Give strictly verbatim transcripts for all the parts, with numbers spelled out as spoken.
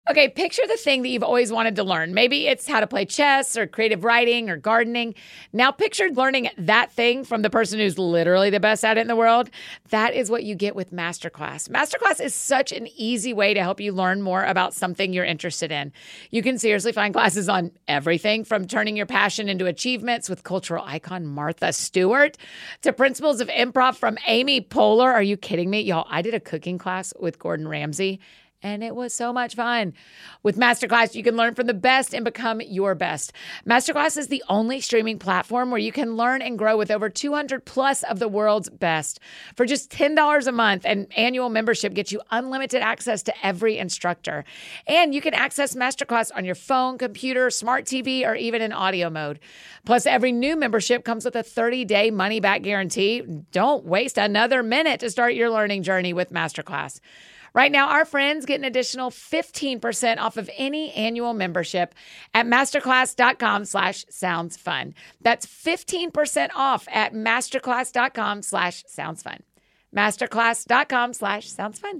Okay, picture the thing that you've always wanted to learn. Maybe it's how to play chess or creative writing or gardening. Now picture learning that thing from the person who's literally the best at it in the world. That is what you get with Masterclass. Masterclass is such an easy way to help you learn more about something you're interested in. You can seriously find classes on everything from turning your passion into achievements with cultural icon Martha Stewart to principles of improv from Amy Poehler. Are you kidding me? Y'all, I did a cooking class with Gordon Ramsay. And it was so much fun. With Masterclass, you can learn from the best and become your best. Masterclass is the only streaming platform where you can learn and grow with over two hundred plus of the world's best. For just ten dollars a month, an annual membership gets you unlimited access to every instructor. And you can access Masterclass on your phone, computer, smart T V, or even in audio mode. Plus, every new membership comes with a thirty-day money-back guarantee. Don't waste another minute to start your learning journey with Masterclass. Right now, our friends get an additional fifteen percent off of any annual membership at masterclass.com slash sounds fun. That's fifteen percent off at masterclass.com slash sounds fun. Masterclass.com slash sounds fun.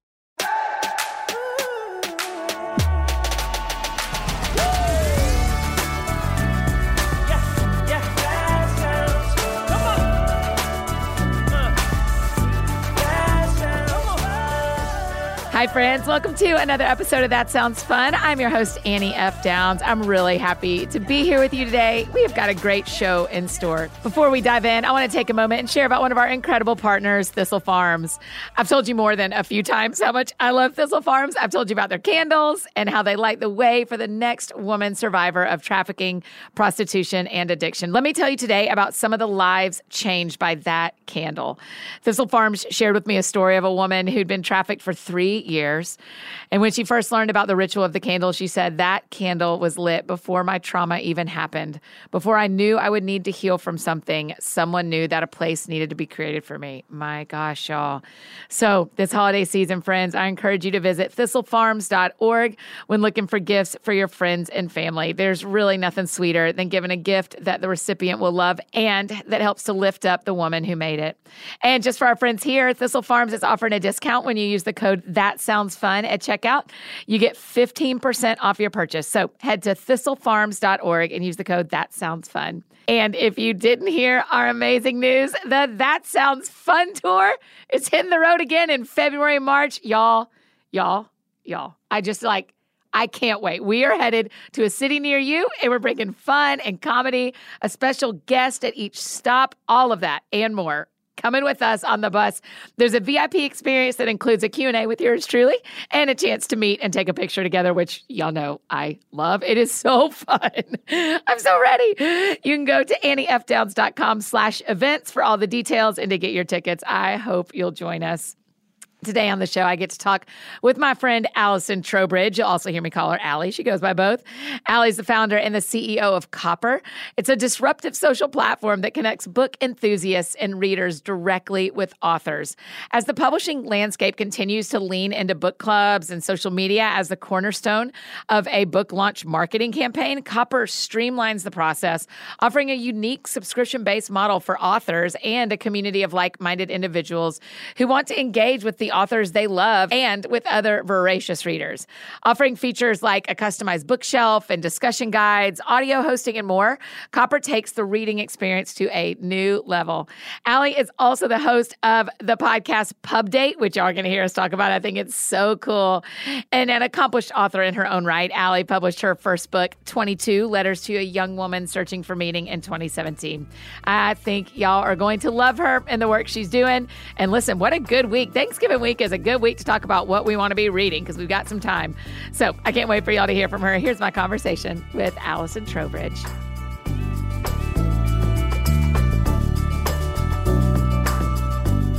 Hi, friends. Welcome to another episode of That Sounds Fun. I'm your host, Annie F. Downs. I'm really happy to be here with you today. We have got a great show in store. Before we dive in, I want to take a moment and share about one of our incredible partners, Thistle Farms. I've told you more than a few times how much I love Thistle Farms. I've told you about their candles and how they light the way for the next woman survivor of trafficking, prostitution, and addiction. Let me tell you today about some of the lives changed by that candle. Thistle Farms shared with me a story of a woman who'd been trafficked for three years. And when she first learned about the ritual of the candle, she said, that candle was lit before my trauma even happened. Before I knew I would need to heal from something, someone knew that a place needed to be created for me. My gosh, y'all. So this holiday season, friends, I encourage you to visit thistle farms dot org when looking for gifts for your friends and family. There's really nothing sweeter than giving a gift that the recipient will love and that helps to lift up the woman who made it. And just for our friends here, Thistle Farms is offering a discount when you use the code That Sounds Fun at checkout. You get fifteen percent off your purchase. So head to thistle farms dot org and use the code That Sounds Fun. And if you didn't hear our amazing news, the That Sounds Fun tour is hitting the road again in February, March. Y'all, y'all, y'all. I just like, I can't wait. We are headed to a city near you, and we're bringing fun and comedy, a special guest at each stop, all of that and more. Coming with us on the bus. There's a V I P experience that includes a Q and A with yours truly and a chance to meet and take a picture together, which y'all know I love. It is so fun. I'm so ready. You can go to annie f downs dot com slash events for all the details and to get your tickets. I hope you'll join us. Today on the show, I get to talk with my friend Allison Trowbridge. You'll also hear me call her Allie. She goes by both. Allie's the founder and the C E O of Copper. It's a disruptive social platform that connects book enthusiasts and readers directly with authors. As the publishing landscape continues to lean into book clubs and social media as the cornerstone of a book launch marketing campaign, Copper streamlines the process, offering a unique subscription-based model for authors and a community of like-minded individuals who want to engage with the authors they love and with other voracious readers. Offering features like a customized bookshelf and discussion guides, audio hosting, and more, Copper takes the reading experience to a new level. Allie is also the host of the podcast Pub Date, which y'all are going to hear us talk about. I think it's so cool. And an accomplished author in her own right, Allie published her first book, twenty-two Letters to a Young Woman Searching for Meaning, in twenty seventeen. I think y'all are going to love her and the work she's doing. And listen, what a good week. Thanksgiving week is a good week to talk about what we want to be reading because we've got some time. So I can't wait for y'all to hear from her. Here's my conversation with Allison Trowbridge.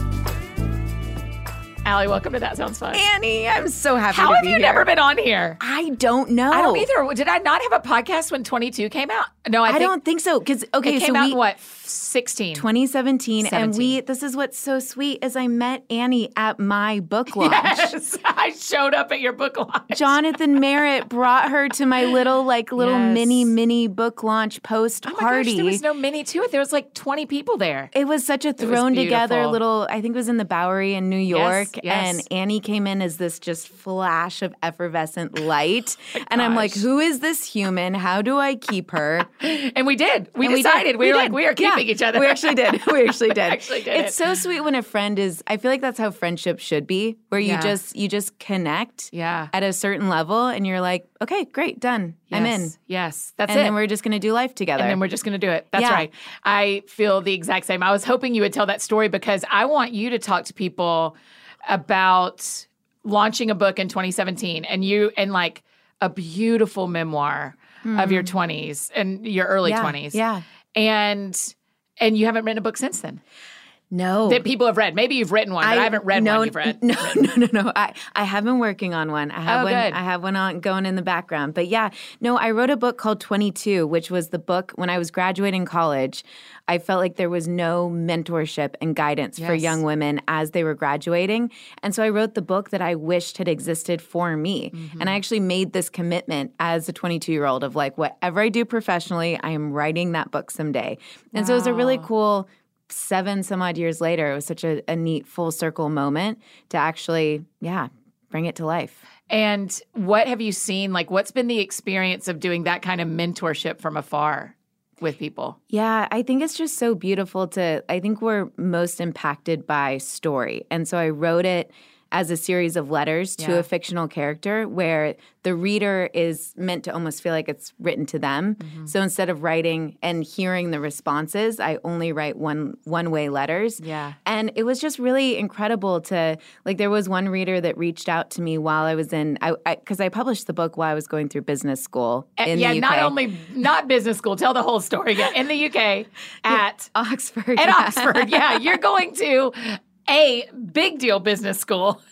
Allie, welcome to That Sounds Fun. Annie, I'm so happy How to have be you here. never been on here? I I don't know. I don't either. Did I not have a podcast when twenty-two came out? No, I, I think don't think so. Because, okay, it came so out we, in what, sixteen? twenty seventeen, and we, seventeen. this is what's so sweet, is I met Annie at my book launch. Yes, I showed up at your book launch. Jonathan Merritt brought her to my little, like, little Yes. mini, mini book launch post Oh my party. gosh, there was no mini to it. There was like twenty people there. It was such a was thrown together beautiful. little, I think it was in the Bowery in New York. yes. And Annie came in as this just flash of effervescent light. Oh and I'm like, gosh. who is this human? How do I keep her? And we did. We And decided. did. We, were did. like, we are Yeah. keeping each other. We actually did. We actually did. actually did It's it. so sweet when a friend is, I feel like that's how friendship should be, where you Yeah. just, you just connect Yeah. at a certain level and you're like, okay, great, done. I'm in. Yes. Yes, that's And it. then we're just going to do life together. And then we're just going to do it. That's Yeah. right. I feel the exact same. I was hoping you would tell that story because I want you to talk to people about launching a book in twenty seventeen and you and like a beautiful memoir of your twenties and your early Yeah, twenties. yeah. And and you haven't written a book since then no. that people have read. Maybe you've written one, but I, haven't read no, one you've read. No, no, no, no. I, I have been working on one. I have Oh, one. good. I have one on going in the background. But yeah, no, I wrote a book called twenty-two, which was the book when I was graduating college. I felt like there was no mentorship and guidance for Yes. young women as they were graduating. And so I wrote the book that I wished had existed for me. Mm-hmm. And I actually made this commitment as a twenty-two-year-old of like, whatever I do professionally, I am writing that book someday. And so it was a really Wow. cool seven some odd years later. It was such a, a neat full circle moment to actually, yeah, bring it to life. And what have you seen? Like, what's been the experience of doing that kind of mentorship from afar with people? Yeah, I think it's just so beautiful to, I think we're most impacted by story. And so I wrote it as a series of letters to Yeah. a fictional character where the reader is meant to almost feel like it's written to them. Mm-hmm. So instead of writing and hearing the responses, I only write one one-way letters. Yeah. And it was just really incredible to, like, there was one reader that reached out to me while I was in, I because I, I published the book while I was going through business school in yeah, the U K. not only not business school. Tell the whole story. Yeah, in the U K at Oxford. at yeah. Oxford. Yeah, you're going to a big deal business school.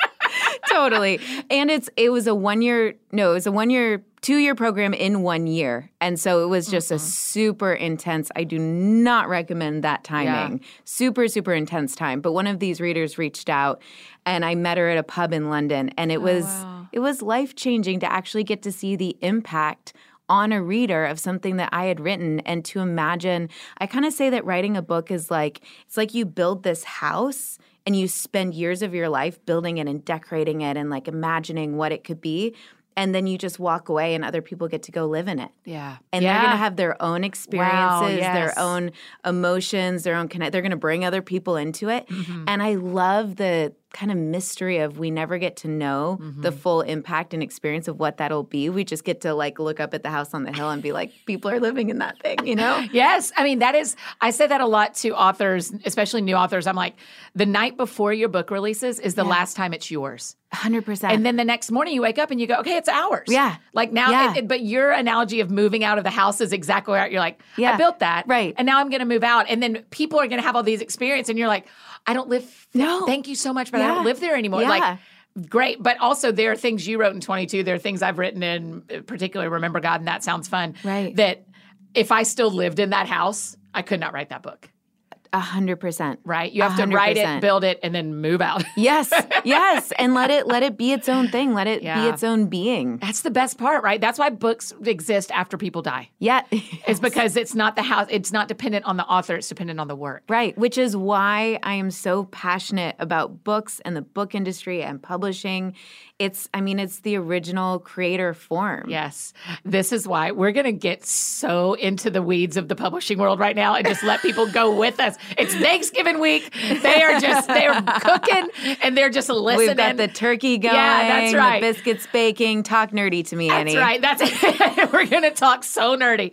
Totally. And it's it was a one year no, it was a one year, two year program in one year. And so it was just Mm-hmm. a super intense. I do not recommend that timing. Super, super intense time. But one of these readers reached out and I met her at a pub in London. And it was Oh, wow. it was life changing to actually get to see the impact on a reader of something that I had written and to imagine. I kind of say that writing a book is like, it's like you build this house and you spend years of your life building it and decorating it and like imagining what it could be. And then you just walk away and other people get to go live in it. Yeah. And yeah. they're going to have their own experiences, yes. their own emotions, their own connect. They're going to bring other people into it. Mm-hmm. And I love the kind of mystery of we never get to know Mm-hmm. the full impact and experience of what that'll be. We just get to like look up at the house on the hill and be like, people are living in that thing, you know? Yes. I mean, that is, I say that a lot to authors, especially new authors. I'm like, the night before your book releases is the last time it's yours. one hundred percent. And then the next morning you wake up and you go, okay, it's ours. Yeah. Like now, Yeah. it- it- but your analogy of moving out of the house is exactly right. You're like, I Yeah. built that. Right. And now I'm going to move out. And then people are going to have all these experiences. And you're like, I don't live. No. Thank you so much, but I Yeah. don't live there anymore. Yeah. Like, great. But also there are things you wrote in twenty-two. There are things I've written in particularly Remember God. And that sounds fun. Right. That if I still lived in that house, I could not write that book. one hundred percent. Right. You have to one hundred write it, percent. build it, and then move out. Yes, yes. And let it let it be its own thing. Let it Yeah. be its own being. That's the best part, right? That's why books exist after people die. Yeah. It's because it's not the house, it's not dependent on the author, it's dependent on the work. Right, which is why I am so passionate about books and the book industry and publishing. It's, I mean, it's the original creator form. Yes. This is why we're going to get so into the weeds of the publishing world right now and just let people go with us. It's Thanksgiving week. They are just, they're cooking and they're just listening. We've got the turkey going. Yeah, that's right. The biscuits baking. Talk nerdy to me, That's Annie. right. That's it. We're going to talk so nerdy.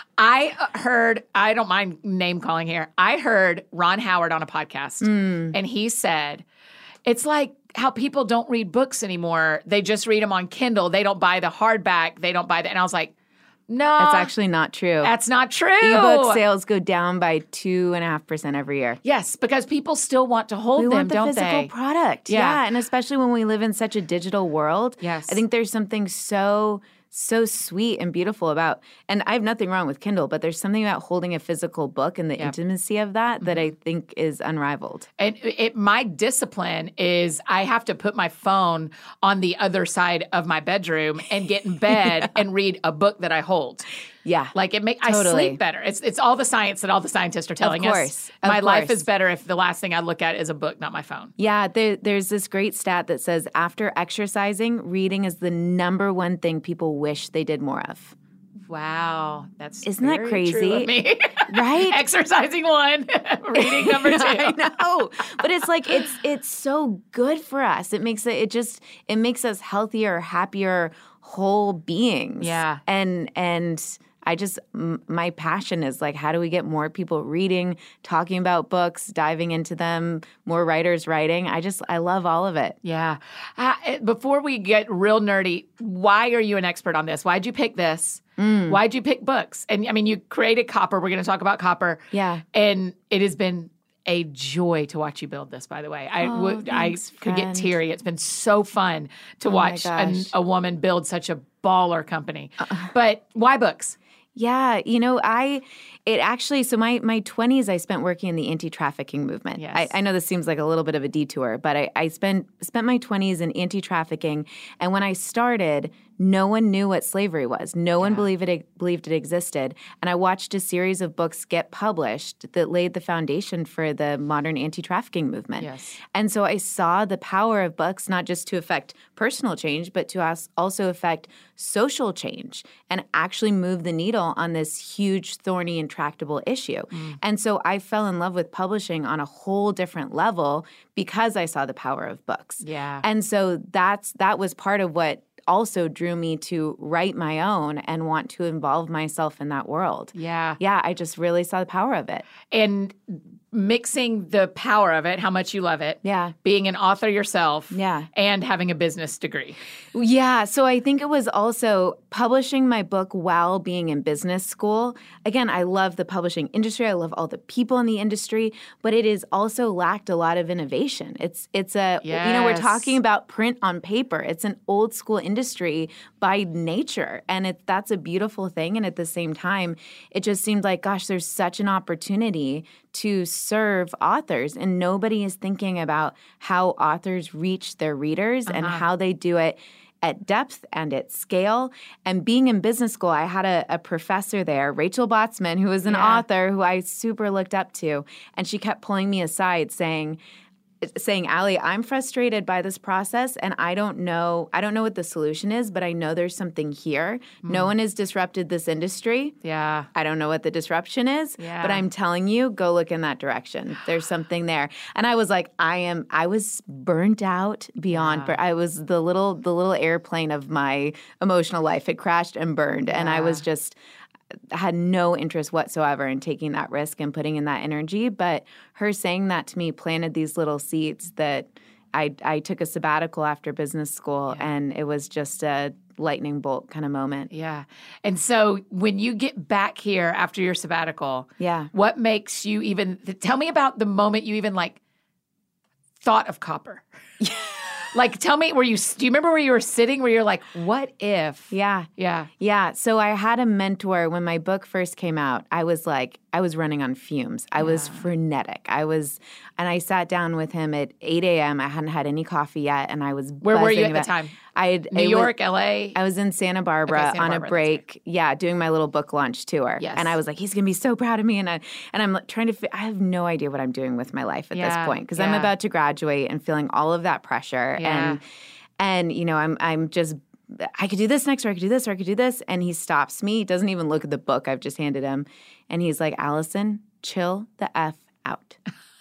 I heard, I don't mind name calling here. I heard Ron Howard on a podcast, Mm. and he said, it's like how people don't read books anymore. They just read them on Kindle. They don't buy the hardback. They don't buy the, and I was like, No. That's actually not true. That's not true. Ebook sales go down by two and a half percent every year. Yes, because people still want to hold we them, want the don't physical they? product. Yeah. yeah. And especially when we live in such a digital world. Yes. I think there's something so so sweet and beautiful about, and I have nothing wrong with Kindle, but there's something about holding a physical book and the Yep. intimacy of that that I think is unrivaled. And it, my discipline is I have to put my phone on the other side of my bedroom and get in bed yeah. and read a book that I hold. Yeah. Like it make totally. I sleep better. It's it's all the science that all the scientists are telling of course. us. Of my course. life is better if the last thing I look at is a book, not my phone. Yeah, there, there's this great stat that says after exercising, reading is the number one thing people wish they did more of. Wow, that's isn't that crazy? True of me. Right? Exercising one, reading number two. I know, but it's like it's it's so good for us. It makes it it just it makes us healthier, happier, whole beings. Yeah, and and. I just, m- my passion is like, how do we get more people reading, talking about books, diving into them, more writers writing? I just, I love all of it. Yeah. Uh, before we get real nerdy, why are you an expert on this? Why'd you pick this? Mm. Why'd you pick books? And I mean, you created Copper. We're going to talk about Copper. Yeah. And it has been a joy to watch you build this, by the way. I oh, would, thanks, I could friend. get teary. It's been so fun to oh watch an, a woman build such a baller company. Uh, but why books? Yeah, you know, I, it actually, so my, my twenties, I spent working in the anti-trafficking movement. Yes. I, I know this seems like a little bit of a detour, but I, I spent, spent my twenties in anti-trafficking. And when I started, no one knew what slavery was. No one yeah. believed it, believed it existed. And I watched a series of books get published that laid the foundation for the modern anti-trafficking movement. Yes. And so I saw the power of books, not just to affect personal change, but to also affect social change and actually move the needle on this huge, thorny, intractable issue. Mm. And so I fell in love with publishing on a whole different level because I saw the power of books. Yeah. And so that's that was part of what also drew me to write my own and want to involve myself in that world. Yeah. Yeah, I just really saw the power of it. And mixing the power of it, how much you love it. Yeah. Being an author yourself. Yeah. And having a business degree. Yeah. So I think it was also publishing my book while being in business school. Again, I love the publishing industry. I love all the people in the industry, but it is also lacked a lot of innovation. It's it's a yes. you know, we're talking about print on paper. It's an old school industry by nature. And it that's a beautiful thing. And at the same time, it just seemed like, gosh, there's such an opportunity to serve authors, and nobody is thinking about how authors reach their readers uh-huh. and how they do it at depth and at scale. And being in business school, I had a, a professor there, Rachel Botsman, who was an yeah. author who I super looked up to, and she kept pulling me aside saying, saying, Allie, I'm frustrated by this process, and I don't know, I don't know what the solution is, but I know there's something here. Mm. No one has disrupted this industry. Yeah. I don't know what the disruption is, yeah. but I'm telling you, go look in that direction. There's something there. And I was like, I am, I was burnt out beyond, yeah. bur- I was the little, the little airplane of my emotional life had crashed and burned. Yeah. And I was just, had no interest whatsoever in taking that risk and putting in that energy. But her saying that to me planted these little seeds that I, I took a sabbatical after business school, yeah. and it was just a lightning bolt kind of moment. Yeah. And so when you get back here after your sabbatical, yeah. what makes you even – tell me about the moment you even like thought of Copper. Like, tell me, were you, do you remember where you were sitting where you're like, what if? Yeah. Yeah. Yeah. So I had a mentor when my book first came out. I was like, I was running on fumes. I yeah. was frenetic. I was, and I sat down with him at eight a.m. I hadn't had any coffee yet, and I was Where were you at about, the time? I had, New I York, was, L A? I was in Santa Barbara okay, Santa on Barbara, a break. Right. Yeah, doing my little book launch tour. Yes. And I was like, he's going to be so proud of me. And, I, and I'm trying to, fi- I have no idea what I'm doing with my life at yeah. this point because yeah. I'm about to graduate and feeling all of that pressure. Yeah. And, and you know, I'm I'm just, I could do this next, or I could do this, or I could do this. And he stops me. He doesn't even look at the book I've just handed him. And he's like, Allison, chill the F out.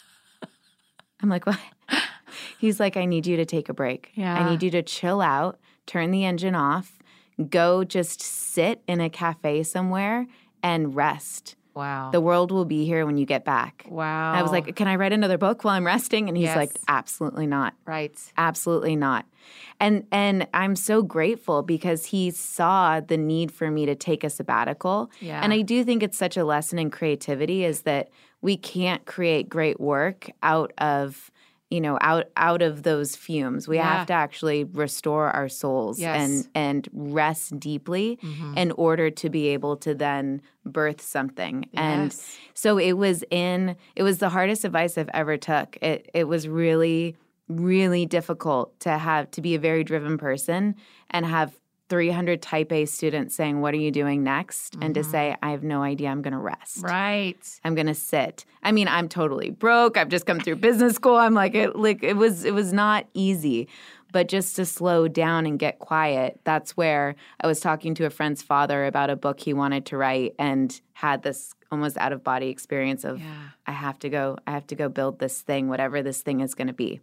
I'm like, what? He's like, I need you to take a break. Yeah. I need you to chill out, turn the engine off, go just sit in a cafe somewhere and rest Wow. The world will be here when you get back. Wow. And I was like, can I write another book while I'm resting? And he's Yes. like, absolutely not. Right. Absolutely not. And and I'm so grateful because he saw the need for me to take a sabbatical. Yeah. And I do think it's such a lesson in creativity is that we can't create great work out of, you know, out out of those fumes. We Yeah. have to actually restore our souls Yes. and and rest deeply Mm-hmm. in order to be able to then birth something. And Yes. so it was in it was the hardest advice I've ever took. It it was really really difficult to have to be a very driven person and have three hundred type A students saying, "What are you doing next?" Mm-hmm. and to say, "I have no idea. I'm going to rest. Right. I'm going to sit." I mean, I'm totally broke. I've just come through business school. I'm like, it, like it was it was not easy. But just to slow down and get quiet, that's where I was talking to a friend's father about a book he wanted to write and had this almost out of body experience of, Yeah. I have to go, I have to go build this thing, whatever this thing is going to be.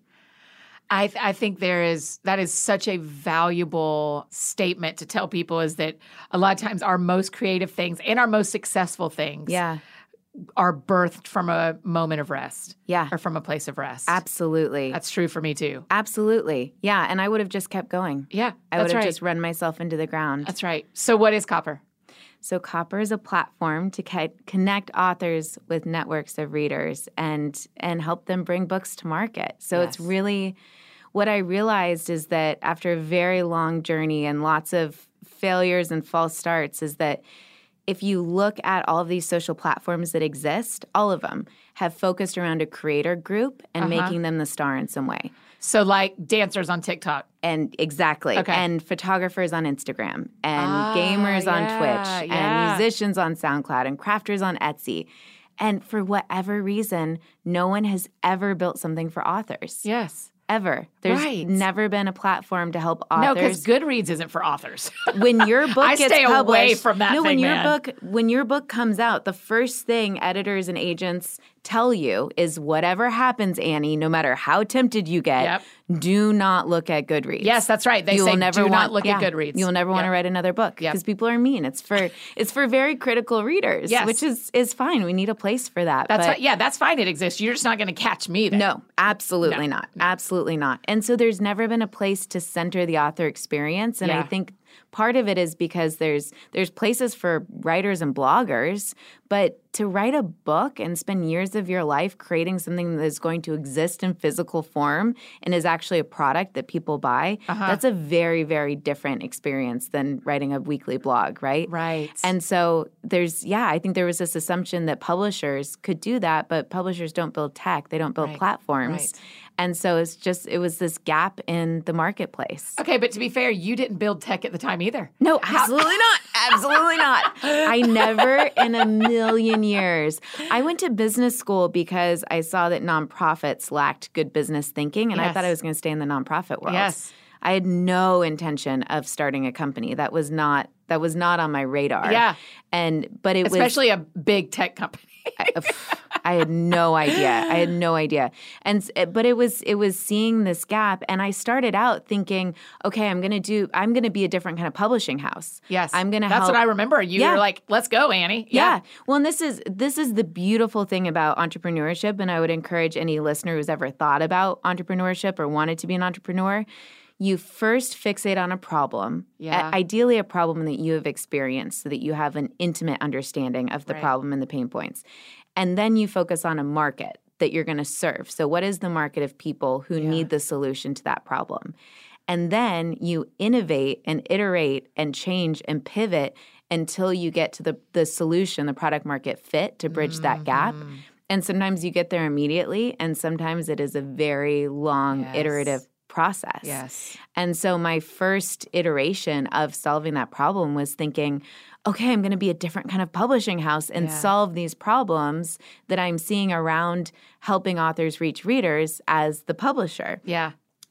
I, th- I think there is that is such a valuable statement to tell people is that a lot of times our most creative things and our most successful things Yeah. are birthed from a moment of rest. Yeah. Or from a place of rest. Absolutely. That's true for me too. Absolutely. Yeah. And I would have just kept going. Yeah, I that's would have right. just run myself into the ground. That's right. So what is Copper? So Copper is a platform to ca- connect authors with networks of readers and and help them bring books to market. So Yes. it's really what I realized is that after a very long journey and lots of failures and false starts is that if you look at all of these social platforms that exist, all of them have focused around a creator group and Uh-huh. making them the star in some way. So like dancers on TikTok. And exactly. Okay. And photographers on Instagram and Ah, gamers on yeah, Twitch yeah. and musicians on SoundCloud and crafters on Etsy. And for whatever reason, no one has ever built something for authors. Yes. Ever. There's Right. never been a platform to help No, because authors. Goodreads isn't for authors. When your book I gets stay published, away from that no, when thing, your man. book when your book comes out, the first thing editors and agents tell you is whatever happens, Annie, no matter how tempted you get, Yep. do not look at Goodreads. Yes, that's right. They You say will never do want, not look yeah, at Goodreads. You'll never want to Yep. write another book Yep. because people are mean. It's for it's for very critical readers, Yes. which is is fine. We need a place for that. That's but right. Yeah, that's fine. It exists. You're just not going to catch me then. no, absolutely not. Absolutely not. And so there's never been a place to center the author experience. And Yeah. I think part of it is because there's there's places for writers and bloggers, but to write a book and spend years of your life creating something that is going to exist in physical form and is actually a product that people buy, Uh-huh. that's a very, very different experience than writing a weekly blog, right? Right. And so there's, yeah, I think there was this assumption that publishers could do that, but publishers don't build tech, they don't build Right, platforms. right. And so it's just, it was this gap in the marketplace. Okay, but to be fair, you didn't build tech at the time either. No, absolutely not. Absolutely not. I never in a million years. I went to business school because I saw that nonprofits lacked good business thinking, and I Yes. thought I was going to stay in the nonprofit world. Yes. I had no intention of starting a company. That was not that was not on my radar. Yeah. And but it was Especially a big tech company. I, I had no idea. I had no idea. And s- but it was it was seeing this gap, and I started out thinking, okay, I'm going to do I'm going to be a different kind of publishing house. Yes. I'm going to That's help. what I remember. You Yeah. were like, let's go, Annie. Yeah. Well, and this is this is the beautiful thing about entrepreneurship, and I would encourage any listener who's ever thought about entrepreneurship or wanted to be an entrepreneur. You first fixate on a problem, Yeah. uh, ideally a problem that you have experienced so that you have an intimate understanding of the Right. problem and the pain points. And then you focus on a market that you're going to serve. So what is the market of people who Yeah. need the solution to that problem? And then you innovate and iterate and change and pivot until you get to the, the solution, the product market fit to bridge that gap. Mm-hmm. And sometimes you get there immediately, and sometimes it is a very long, Yes. iterative process. Yes. And so my first iteration of solving that problem was thinking, okay, I'm going to be a different kind of publishing house and Yeah. solve these problems that I'm seeing around helping authors reach readers as the publisher. Yeah.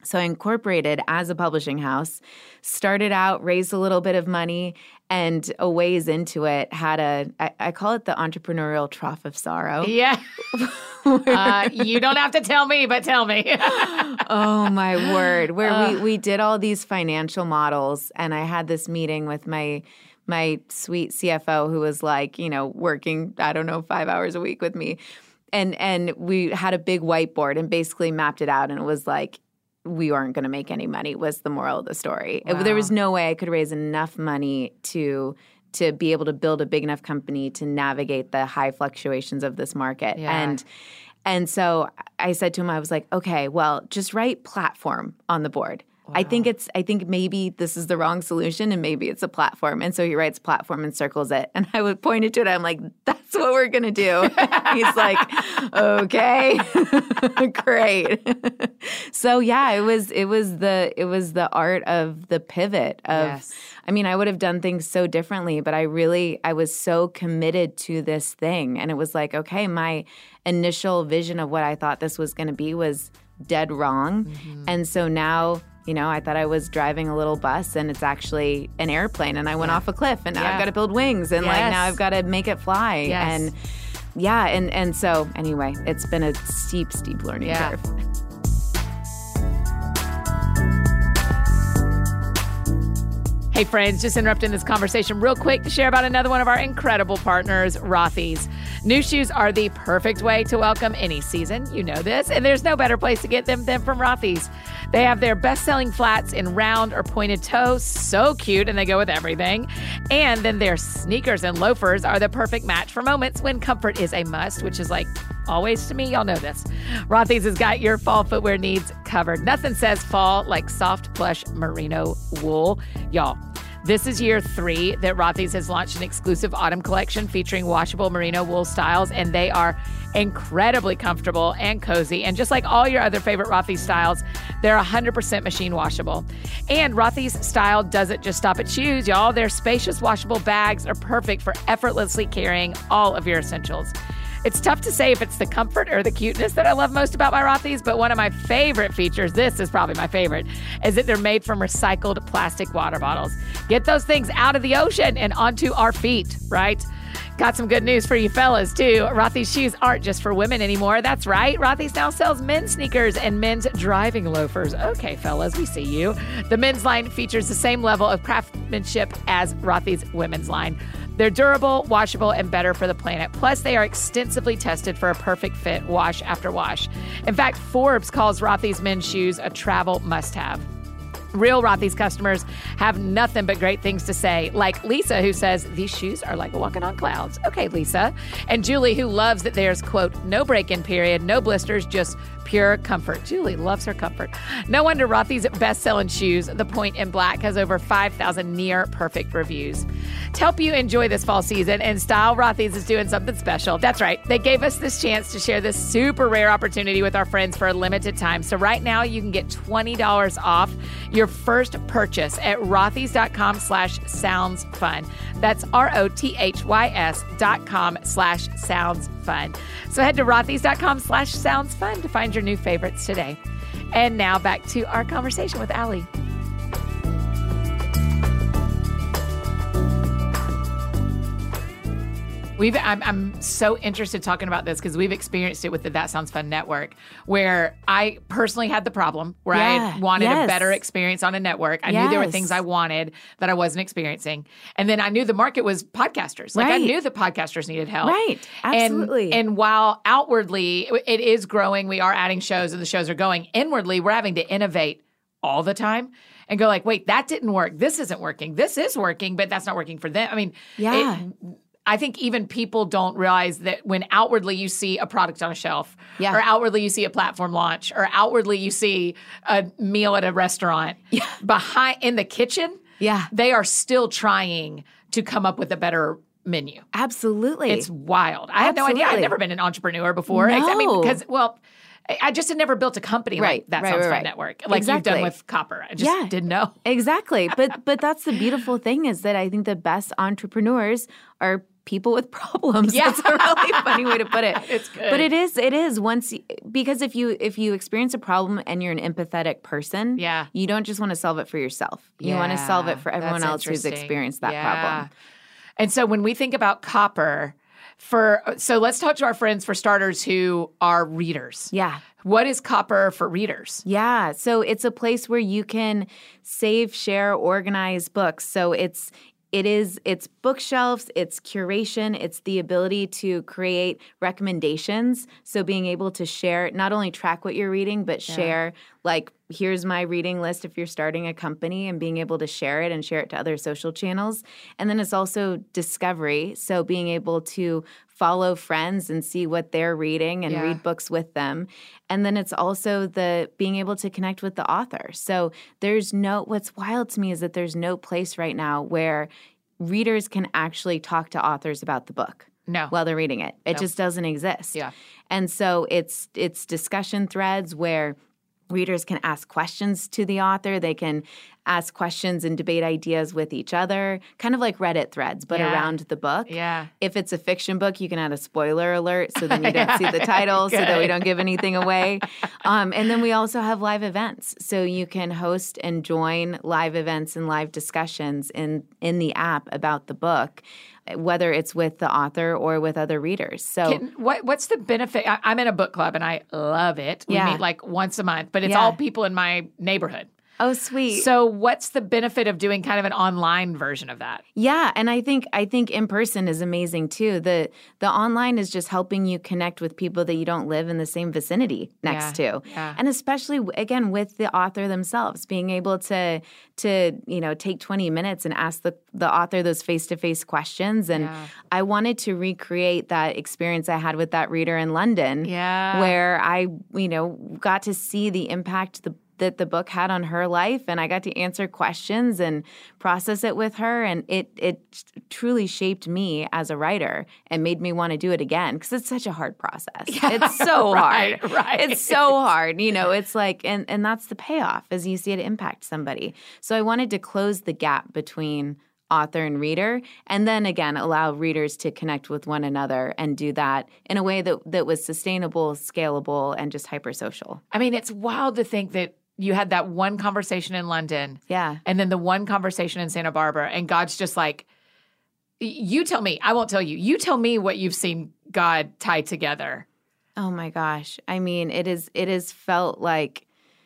So I incorporated as a publishing house, started out, raised a little bit of money, and a ways into it had a, I, I call it the entrepreneurial trough of sorrow. Yeah. uh, you don't have to tell me, but tell me. Oh, my word. Where Uh. we, we did all these financial models, and I had this meeting with my my sweet C F O who was like, you know, working, I don't know, five hours a week with me. And and we had a big whiteboard and basically mapped it out, and it was like, we weren't going to make any money was the moral of the story. Wow. It, there was no way I could raise enough money to to be able to build a big enough company to navigate the high fluctuations of this market. Yeah. And and so I said to him, I was like, okay, well, just write platform on the board. Wow. I think it's I think maybe this is the wrong solution and maybe it's a platform. And so he writes platform and circles it. And I would point it to it. I'm like, that's what we're going to do. He's like, okay, great. So yeah, it was it was the it was the art of the pivot of Yes. I mean, I would have done things so differently, but I really I was so committed to this thing. And it was like, okay, my initial vision of what I thought this was going to be was dead wrong. Mm-hmm. And so now, you know, I thought I was driving a little bus and it's actually an airplane and I went yeah. off a cliff and now yeah. I've got to build wings and yes. like now I've got to make it fly. Yes. And yeah, and, and so anyway, it's been a steep, steep learning yeah. curve. Hey friends, just interrupting this conversation real quick to share about another one of our incredible partners, Rothy's. New shoes are the perfect way to welcome any season. You know this. And there's no better place to get them than from Rothy's. They have their best-selling flats in round or pointed toes. So cute, and they go with everything. And then their sneakers and loafers are the perfect match for moments when comfort is a must, which is like always to me. Y'all know this. Rothy's has got your fall footwear needs covered. Nothing says fall like soft, plush merino wool. Y'all, this is year three that Rothy's has launched an exclusive autumn collection featuring washable merino wool styles, and they are incredibly comfortable and cozy. And just like all your other favorite Rothy's styles, they're one hundred percent machine washable. And Rothy's style doesn't just stop at shoes, y'all. Their spacious washable bags are perfect for effortlessly carrying all of your essentials. It's tough to say if it's the comfort or the cuteness that I love most about my Rothy's, but one of my favorite features, this is probably my favorite, is that they're made from recycled plastic water bottles. Get those things out of the ocean and onto our feet, right? Got some good news for you fellas, too. Rothy's shoes aren't just for women anymore. That's right. Rothy's now sells men's sneakers and men's driving loafers. Okay, fellas, we see you. The men's line features the same level of craftsmanship as Rothy's women's line. They're durable, washable, and better for the planet. Plus, they are extensively tested for a perfect fit wash after wash. In fact, Forbes calls Rothy's men's shoes a travel must-have. Real Rothy's customers have nothing but great things to say, like Lisa, who says, these shoes are like walking on clouds. Okay, Lisa. And Julie, who loves that there's, quote, no break-in period, no blisters, just pure comfort. Julie loves her comfort. No wonder Rothy's best-selling shoes, the Point in Black, has over five thousand near-perfect reviews. To help you enjoy this fall season and style, Rothy's is doing something special. That's right. They gave us this chance to share this super rare opportunity with our friends for a limited time. So right now, you can get twenty dollars off your first purchase at rothys.com slash sounds fun. That's R-O-T-H-Y-S dot com slash sounds fun. So head to rothys.com slash sounds fun to find your new favorites today. And now back to our conversation with Allie. We've, I'm, I'm so interested talking about this because we've experienced it with the That Sounds Fun network, where I personally had the problem where yeah, I wanted yes. a better experience on a network. I yes. knew there were things I wanted that I wasn't experiencing. And then I knew the market was podcasters. Like right. I knew that podcasters needed help. Right. Absolutely. And, and while outwardly it is growing, we are adding shows and the shows are going, inwardly we're having to innovate all the time and go like, wait, that didn't work. This isn't working. This is working, but that's not working for them. I mean, yeah. It, I think even people don't realize that when outwardly you see a product on a shelf, yeah. or outwardly you see a platform launch, or outwardly you see a meal at a restaurant, yeah. behind in the kitchen, yeah. they are still trying to come up with a better menu. Absolutely. It's wild. I had no idea. I'd never been an entrepreneur before. No. I mean, because, well, I just had never built a company right, like That right, Sounds right, Fun right. Network, like exactly. you've done with Copper. I just yeah. didn't know. Exactly. But but that's the beautiful thing is that I think the best entrepreneurs are people with problems. Yeah. That's a really funny way to put it. It's good. But it is, it is once, you, because if you, if you experience a problem and you're an empathetic person, yeah. you don't just want to solve it for yourself. You yeah. want to solve it for everyone That's else who's experienced that yeah. problem. And so when we think about Copper, for so let's talk to our friends, for starters, who are readers. Yeah. What is Copper for readers? Yeah. So it's a place where you can save, share, organize books. So it's It is, it's bookshelves, it's curation, it's the ability to create recommendations. So being able to share, not only track what you're reading, but Yeah. share, like, here's my reading list if you're starting a company, and being able to share it and share it to other social channels. And then it's also discovery. So being able to follow friends and see what they're reading and Yeah. read books with them. And then it's also the being able to connect with the author. So there's no, what's wild to me is that there's no place right now where readers can actually talk to authors about the book. No. While they're reading it. It No. just doesn't exist. Yeah. And so it's it's discussion threads where readers can ask questions to the author. They can ask questions and debate ideas with each other, kind of like Reddit threads, but Yeah. around the book. Yeah. If it's a fiction book, you can add a spoiler alert so then you don't Yeah. see the title, so that we Good. don't give anything away. Um, and then we also have live events. So you can host and join live events and live discussions in, in the app about the book, whether it's with the author or with other readers. So Can, what what's the benefit? I, I'm in a book club and I love it. We Yeah. meet like once a month, but it's Yeah. all people in my neighborhood. Oh, sweet. So what's the benefit of doing kind of an online version of that? Yeah, and I think I think in person is amazing too. The the online is just helping you connect with people that you don't live in the same vicinity next Yeah, to. yeah. And especially again with the author themselves, being able to to, you know, take twenty minutes and ask the the author those face-to-face questions. And Yeah. I wanted to recreate that experience I had with that reader in London. Yeah. Where I, you know, got to see the impact the that the book had on her life, and I got to answer questions and process it with her, and it it truly shaped me as a writer and made me want to do it again, because it's such a hard process. It's so right, hard. right. It's so hard. You know, it's like, and and that's the payoff as you see it impact somebody. So I wanted to close the gap between author and reader, and then again allow readers to connect with one another and do that in a way that that was sustainable, scalable, and just hyper social. I mean, it's wild to think that you had that one conversation in London, Yeah. and then the one conversation in Santa Barbara, and God's just like, you tell me, I won't tell you. You tell me what you've seen God tie together. Oh my gosh. I mean, it is it has felt like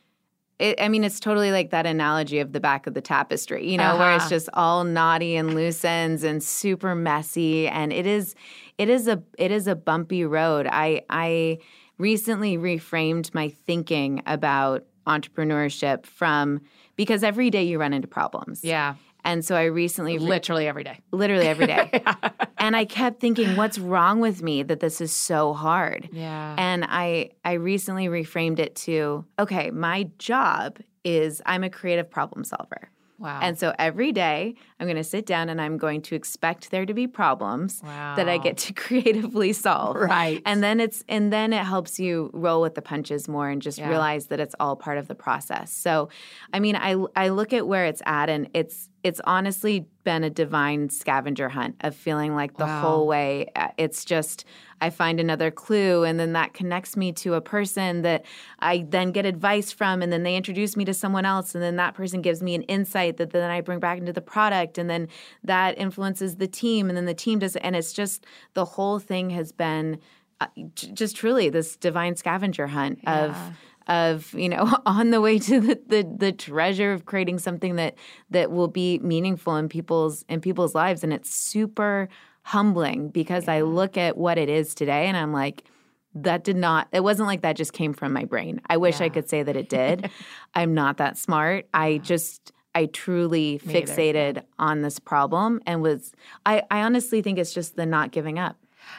it, I mean, it's totally like that analogy of the back of the tapestry, you know, Uh-huh. where it's just all knotty and loose ends and super messy, and it is it is a it is a bumpy road. I I recently reframed my thinking about entrepreneurship from, because every day you run into problems. Yeah. And so I recently re- Literally every day. literally every day. And I kept thinking, what's wrong with me that this is so hard? Yeah. And I I recently reframed it to, okay, my job is I'm a creative problem solver. Wow. And so every day I'm going to sit down and I'm going to expect there to be problems Wow. that I get to creatively solve. Right. And then it's and then it helps you roll with the punches more and just Yeah. realize that it's all part of the process. So, I mean, I I look at where it's at, and it's it's honestly been a divine scavenger hunt of feeling like the Wow. whole way uh, it's just I find another clue, and then that connects me to a person that I then get advice from, and then they introduce me to someone else, and then that person gives me an insight that then I bring back into the product, and then that influences the team, and then the team does, and it's just the whole thing has been uh, j- just truly this divine scavenger hunt of of, you know, on the way to the, the the treasure of creating something that that will be meaningful in people's in people's lives, and it's super humbling because I look at what it is today and I'm like, that did not, it wasn't like that just came from my brain. I wish I Yeah. could say that it did. I'm not that smart. I just, I truly Me either. fixated on this problem and was, I, I honestly think it's just the not giving up.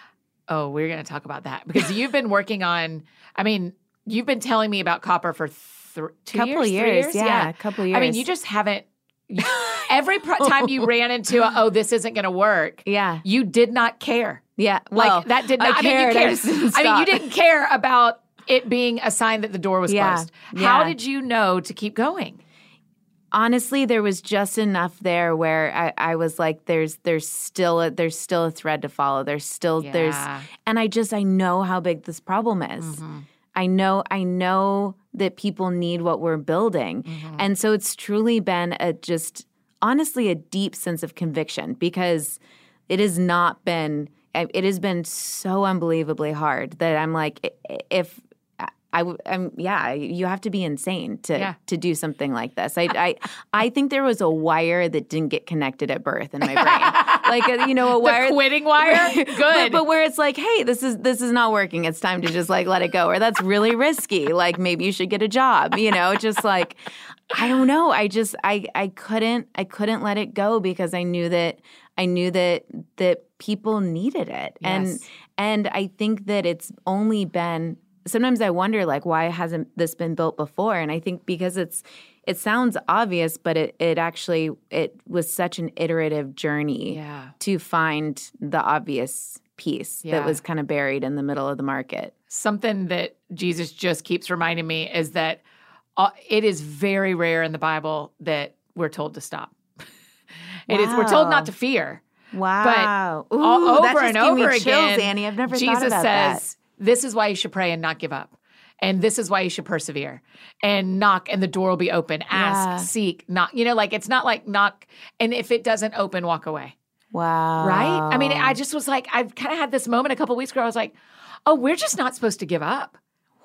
Oh, we're going to talk about that because you've been working on, I mean, you've been telling me about Copper for th- two Couple years, three years, years? yeah, a couple I mean, years. you just haven't, you- every pro- time you ran into, a, oh, this isn't going to work, Yeah. you did not care. Yeah. Like Well, that did not, I, I mean, you cared. I cared. just didn't I mean, you stop. didn't care about it being a sign that the door was Yeah, closed. How yeah. did you know to keep going? honestly, there was just enough there where I, I was like, there's there's still a, there's still a thread to follow. There's still Yeah. there's and I just I know how big this problem is. Mm-hmm. I know I know that people need what we're building. Mm-hmm. And so it's truly been a just honestly a deep sense of conviction because it has not been it has been so unbelievably hard that I'm like if I, I'm, yeah, you have to be insane to Yeah. to do something like this. I, I I think there was a wire that didn't get connected at birth in my brain, like a, you know, a wire, The quitting wire. Good, but, but where it's like, hey, this is this is not working. It's time to just like let it go, or that's really risky. Like maybe you should get a job. You know, just like I don't know. I just I I couldn't I couldn't let it go because I knew that I knew that that people needed it, Yes. and and I think that it's only been. Sometimes I wonder, like, why hasn't this been built before? And I think because it's, it sounds obvious, but it, it actually, it was such an iterative journey Yeah. to find the obvious piece Yeah. that was kind of buried in the middle of the market. Something that Jesus just keeps reminding me is that uh, it is very rare in the Bible that we're told to stop. It is. We're told not to fear. Wow. But Ooh, all, that over just and gave me over chills, again, Annie. I've never Jesus thought about says, this is why you should pray and not give up. And this is why you should persevere and knock and the door will be open. Ask, Yeah. seek, knock. You know, like it's not like knock. And if it doesn't open, walk away. that. Wow. Right? I mean, I just was like, I've kind of had this moment a couple weeks ago. I was like, oh, we're just not supposed to give up.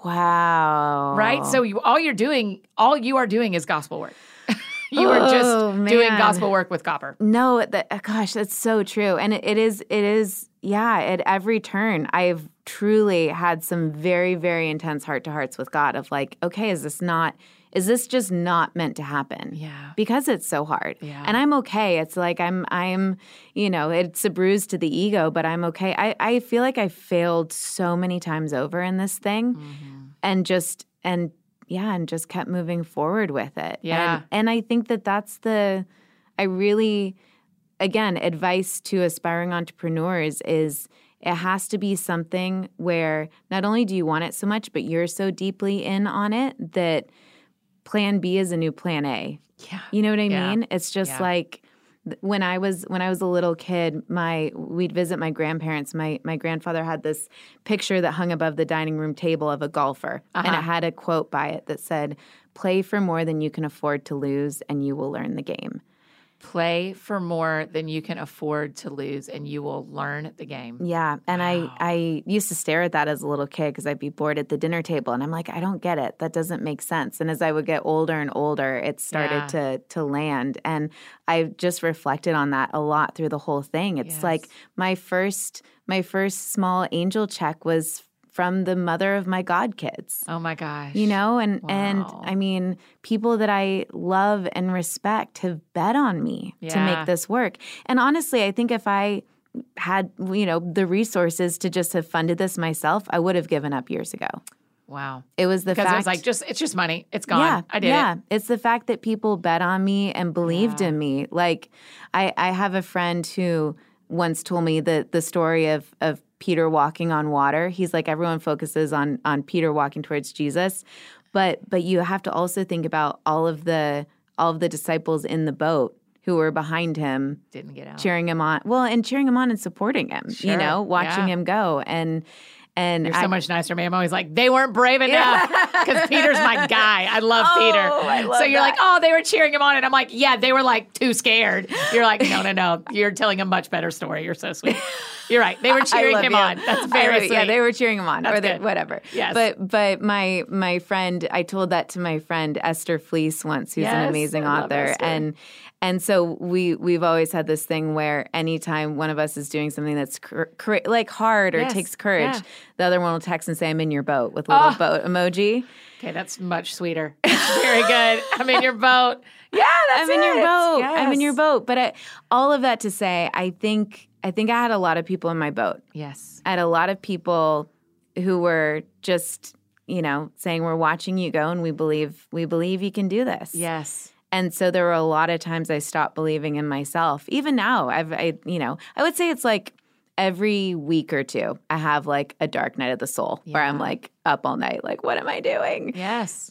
Wow. Right? So you, all you're doing, all you are doing is gospel work. You are Oh, just doing man. gospel work with copper. No, that, gosh, that's so true. And it, it is, it is, yeah, at every turn, I've truly had some very, very intense heart-to-hearts with God of like, okay, is this not, is this just not meant to happen? Yeah. Because it's so hard. Yeah. And I'm okay. It's like I'm, I'm, you know, it's a bruise to the ego, but I'm okay. I, I feel like I failed so many times over in this thing Mm-hmm. and just, and yeah, and just kept moving forward with it. Yeah. And, and I think that that's the, I really, again, advice to aspiring entrepreneurs is it has to be something where not only do you want it so much, but you're so deeply in on it that plan B is a new plan A. Yeah. You know what I Yeah. mean? It's just Yeah. like th- when I was when I was a little kid, my we'd visit my grandparents. My my grandfather had this picture that hung above the dining room table of a golfer, and Uh-huh. it had a quote by it that said, "Play for more than you can afford to lose, and you will learn the game." Play for more than you can afford to lose, and you will learn the game. Yeah, and Wow. I I used to stare at that as a little kid because I'd be bored at the dinner table, and I'm like, I don't get it. That doesn't make sense. And as I would get older and older, it started Yeah. to to land, and I just reflected on that a lot through the whole thing. It's Yes. like my first my first small angel check was from the mother of my godkids. Oh my gosh. You know, and and Wow. I mean, people that I love and respect have bet on me to Yeah. make this work. And honestly, I think if I had, you know, the resources to just have funded this myself, I would have given up years ago. Wow. It was the Because fact it was like, just it's just money. It's gone. yeah, I did yeah. it. It's the fact that people bet on me and believed Yeah. in me. Like, I, I have a friend who once told me the the story of of Peter walking on water. He's like, everyone focuses on on Peter walking towards Jesus, but but you have to also think about all of the all of the disciples in the boat who were behind him, Didn't get out. cheering him on. Well, and cheering him on and supporting him. Sure, You know, watching yeah. him go and. And You're I, so much nicer, man. I'm always like, they weren't brave enough because Peter's my guy. I love Oh, Peter. I love so you're that. like, oh, they were cheering him on. And I'm like, yeah, they were like too scared. You're like, no, no, no. You're telling a much better story. You're so sweet. You're right. They were I cheering love him you. on. That's I very love you. sweet. Yeah, they were cheering him on, That's or they, good. whatever. Yes. But but my my friend, I told that to my friend Esther Fleece once, who's an Yes, amazing I love author, Esther. and and so we we've always had this thing where anytime one of us is doing something that's cr- cr- like hard or Yes. takes courage, Yeah. the other one will text and say, "I'm in your boat" with a little Oh. boat emoji. Okay, that's much sweeter. Very good. I'm in your boat. Yeah, that's I'm in your it. boat. I'm in Yes. your boat. But I, all of that to say, I think I think I had a lot of people in my boat. Yes. I had a lot of people who were just, you know, saying, we're watching you go and we believe we believe you can do this. Yes. And so there were a lot of times I stopped believing in myself. Even now, I've, I, you know, I would say it's like every week or two, I have like a dark night of the soul where I'm Yeah. like up all night, like, what am I doing? Yes.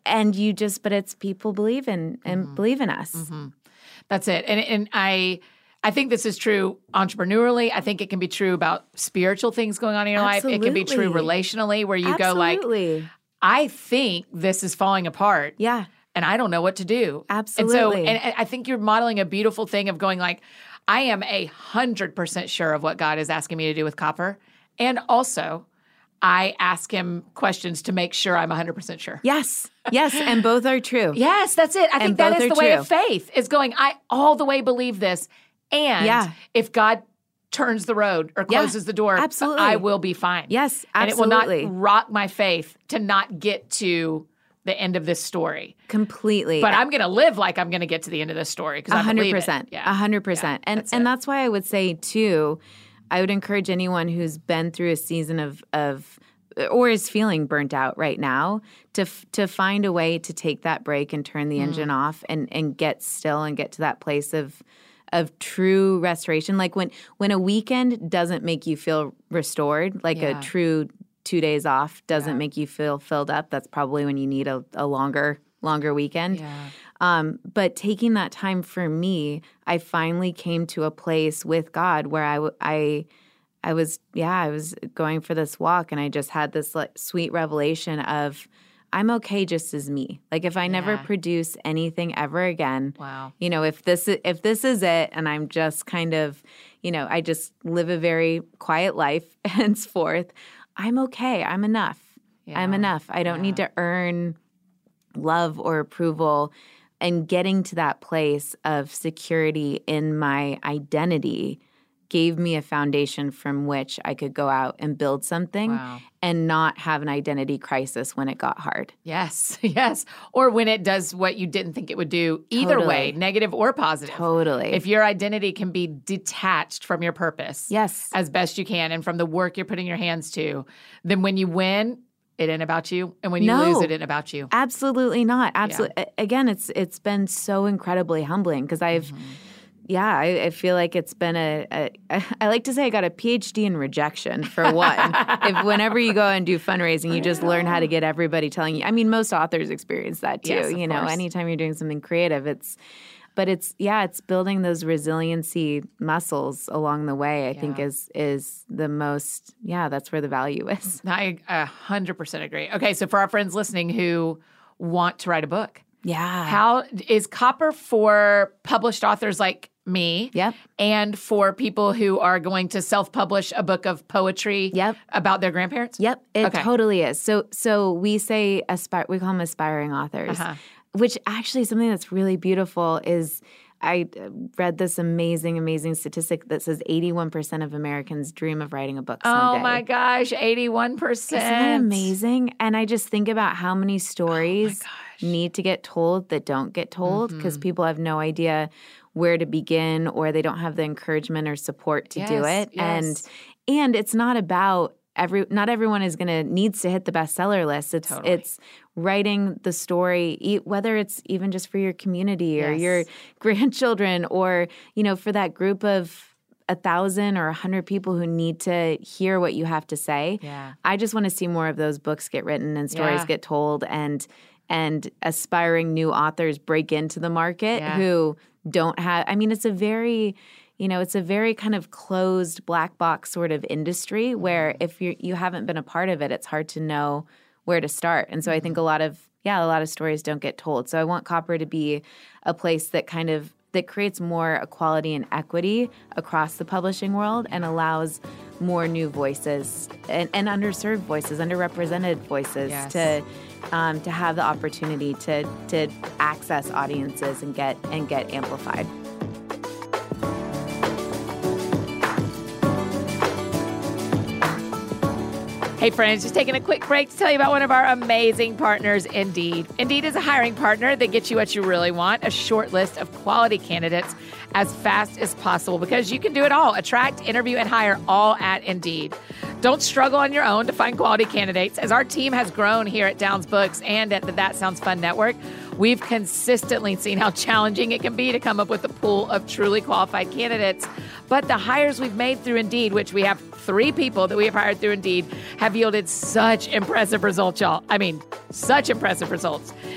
and you just, but it's people believe in and Mm-hmm. believe in us. Mm-hmm. That's it. And and I I think this is true entrepreneurially. I think it can be true about spiritual things going on in your Absolutely. life. It can be true relationally, where you Absolutely. go like, I think this is falling apart. Yeah. And I don't know what to do. Absolutely. And so, and I think you're modeling a beautiful thing of going like, I am a hundred percent sure of what God is asking me to do with Copper. And also, I ask him questions to make sure I'm one hundred percent sure. Yes. Yes. And both are true. Yes, that's it. I And think that both is are the way true. of faith, is going, I all the way believe this. And Yeah. if God turns the road or Yeah, closes the door, absolutely. I will be fine. Yes, And it will absolutely. not rock my faith to not get to the end of this story. Completely. But I'm going to live like I'm going to get to the end of this story because A I hundred believe percent. it. Yeah. A hundred percent. And that's and it. that's why I would say too, I would encourage anyone who's been through a season of of or is feeling burnt out right now to f- to find a way to take that break and turn the Mm. engine off and and get still and get to that place of of true restoration. Like when when a weekend doesn't make you feel restored, like Yeah. a true two days off doesn't Yeah. make you feel filled up, that's probably when you need a, a longer longer weekend. Yeah. Um, but taking that time for me, I finally came to a place with God where I, w- I, I was, yeah, I was going for this walk, and I just had this like sweet revelation of, I'm okay just as me. Like if I never Yeah. produce anything ever again, Wow. you know, if this i- if this is it, and I'm just kind of, you know, I just live a very quiet life henceforth, I'm okay. I'm enough. I'm Yeah. enough. I don't Yeah. need to earn love or approval. And getting to that place of security in my identity gave me a foundation from which I could go out and build something Wow. and not have an identity crisis when it got hard. Yes. Yes. Or when it does what you didn't think it would do, either way, Totally. negative or positive. Totally. If your identity can be detached from your purpose Yes. as best you can and from the work you're putting your hands to, then when you win, it ain't about you. And when you No. lose, it ain't about you. Absolutely not. Absolutely. Again, it's it's been so incredibly humbling because I've, Mm-hmm. yeah, I, I feel like it's been a, a. I like to say I got a P H D in rejection for one. If whenever you go and do fundraising, you just learn how to get everybody telling you. I mean, most authors experience that too. Yes, of you know, course. anytime you're doing something creative, it's. But it's yeah, it's building those resiliency muscles along the way. I think Yeah. is is the most yeah. That's where the value is. I a hundred percent agree. Okay, so for our friends listening who want to write a book, Yeah. how is Copper for published authors like me? Yep. And for people who are going to self-publish a book of poetry Yep. about their grandparents? Yep, it Okay. totally is. So so we say aspire we call them aspiring authors. Uh-huh. Which actually something that's really beautiful is I uh, read this amazing amazing statistic that says eighty-one percent of Americans dream of writing a book someday. Oh my gosh, eighty-one percent. Isn't that amazing? And I just think about how many stories gosh. need to get told that don't get told because people have no idea where to begin, or they don't have the encouragement or support to do Yes, it. yes. And and it's not about every not everyone is going to needs to hit the bestseller list. It's Totally. it's writing the story, e- whether it's even just for your community or Yes. your grandchildren, or you know, for that group of a thousand or a hundred people who need to hear what you have to say. Yeah. I just want to see more of those books get written and stories Yeah. get told, and and aspiring new authors break into the market Yeah. who don't have. I mean, it's a very, you know, it's a very kind of closed black box sort of industry where if you you haven't been a part of it, it's hard to know where to start. And so I think a lot of yeah, a lot of stories don't get told. So I want Copper to be a place that kind of that creates more equality and equity across the publishing world and allows more new voices and, and underserved voices, underrepresented voices Yes. to um, to have the opportunity to to access audiences and get and get amplified. Hey friends, just taking a quick break to tell you about one of our amazing partners, Indeed. Indeed is a hiring partner that gets you what you really want, a short list of quality candidates as fast as possible, because you can do it all. Attract, interview, and hire all at Indeed. Don't struggle on your own to find quality candidates. As our team has grown here at Downs Books and at the That Sounds Fun Network, we've consistently seen how challenging it can be to come up with a pool of truly qualified candidates. But the hires we've made through Indeed, which we have three people that we have hired through Indeed, have yielded such impressive results, y'all. I mean, such impressive results.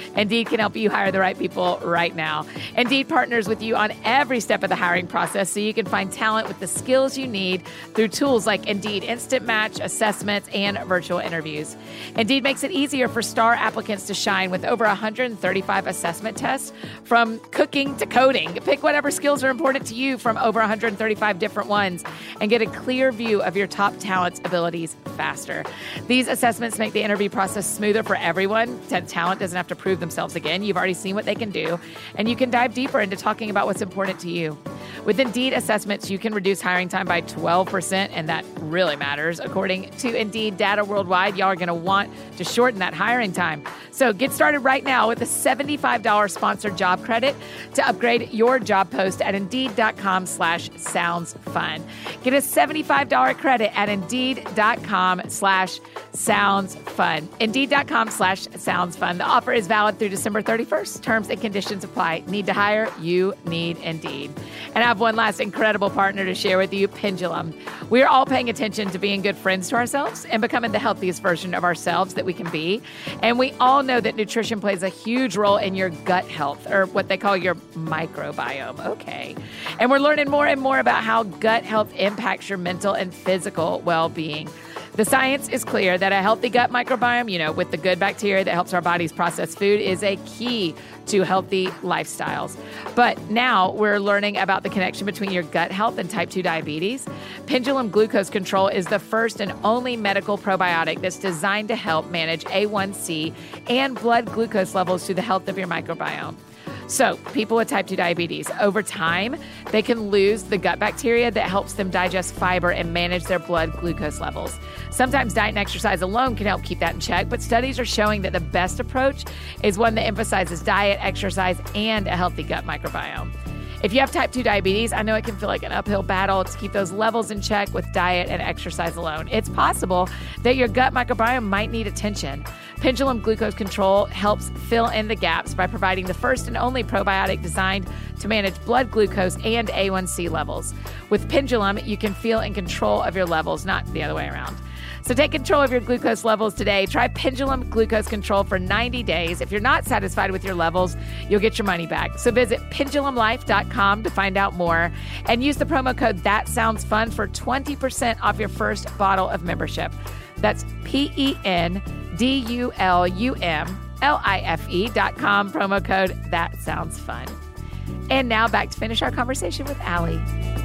Indeed can help you hire the right people right now. Indeed partners with you on every step of the hiring process so you can find talent with the skills you need through tools like Indeed Instant Match, assessments, and virtual interviews. Indeed makes it easier for star applicants to shine with over one hundred thirty-five assessment tests from cooking to coding. Pick whatever skills are important to you from over one hundred thirty-five different ones and get a clear view of your top talent's abilities faster. These assessments make the interview process smoother for everyone. Talent doesn't have to prove themselves again. You've already seen what they can do, and you can dive deeper into talking about what's important to you. With Indeed assessments, you can reduce hiring time by twelve percent, and that really matters. According to Indeed data worldwide, y'all are going to want to shorten that hiring time. So get started right now with a seventy-five dollars sponsored job credit to upgrade your job post at Indeed.com slash sounds fun. Get a seventy-five dollars credit at Indeed.com slash sounds fun. Indeed.com slash sounds fun. The offer is valid through December thirty-first. Terms and conditions apply. Need to hire? You need Indeed. And I have one last incredible partner to share with you, Pendulum. We are all paying attention to being good friends to ourselves and becoming the healthiest version of ourselves that we can be. And we all know that nutrition plays a huge role in your gut health, or what they call your microbiome. Okay. And we're learning more and more about how gut health impacts your mental and physical well-being. The science is clear that a healthy gut microbiome, you know, with the good bacteria that helps our bodies process food, is a key to healthy lifestyles. But now we're learning about the connection between your gut health and type two diabetes. Pendulum Glucose Control is the first and only medical probiotic that's designed to help manage A one C and blood glucose levels through the health of your microbiome. So people with type two diabetes, over time, they can lose the gut bacteria that helps them digest fiber and manage their blood glucose levels. Sometimes diet and exercise alone can help keep that in check, but studies are showing that the best approach is one that emphasizes diet, exercise, and a healthy gut microbiome. If you have type two diabetes, I know it can feel like an uphill battle to keep those levels in check with diet and exercise alone. It's possible that your gut microbiome might need attention. Pendulum Glucose Control helps fill in the gaps by providing the first and only probiotic designed to manage blood glucose and A one C levels. With Pendulum, you can feel in control of your levels, not the other way around. So take control of your glucose levels today. Try Pendulum Glucose Control for ninety days. If you're not satisfied with your levels, you'll get your money back. So visit pendulum life dot com to find out more and use the promo code That Sounds Fun for twenty percent off your first bottle of membership. That's P E N D U L U M L I F E dot com, promo code That Sounds Fun. And now back to finish our conversation with Allie.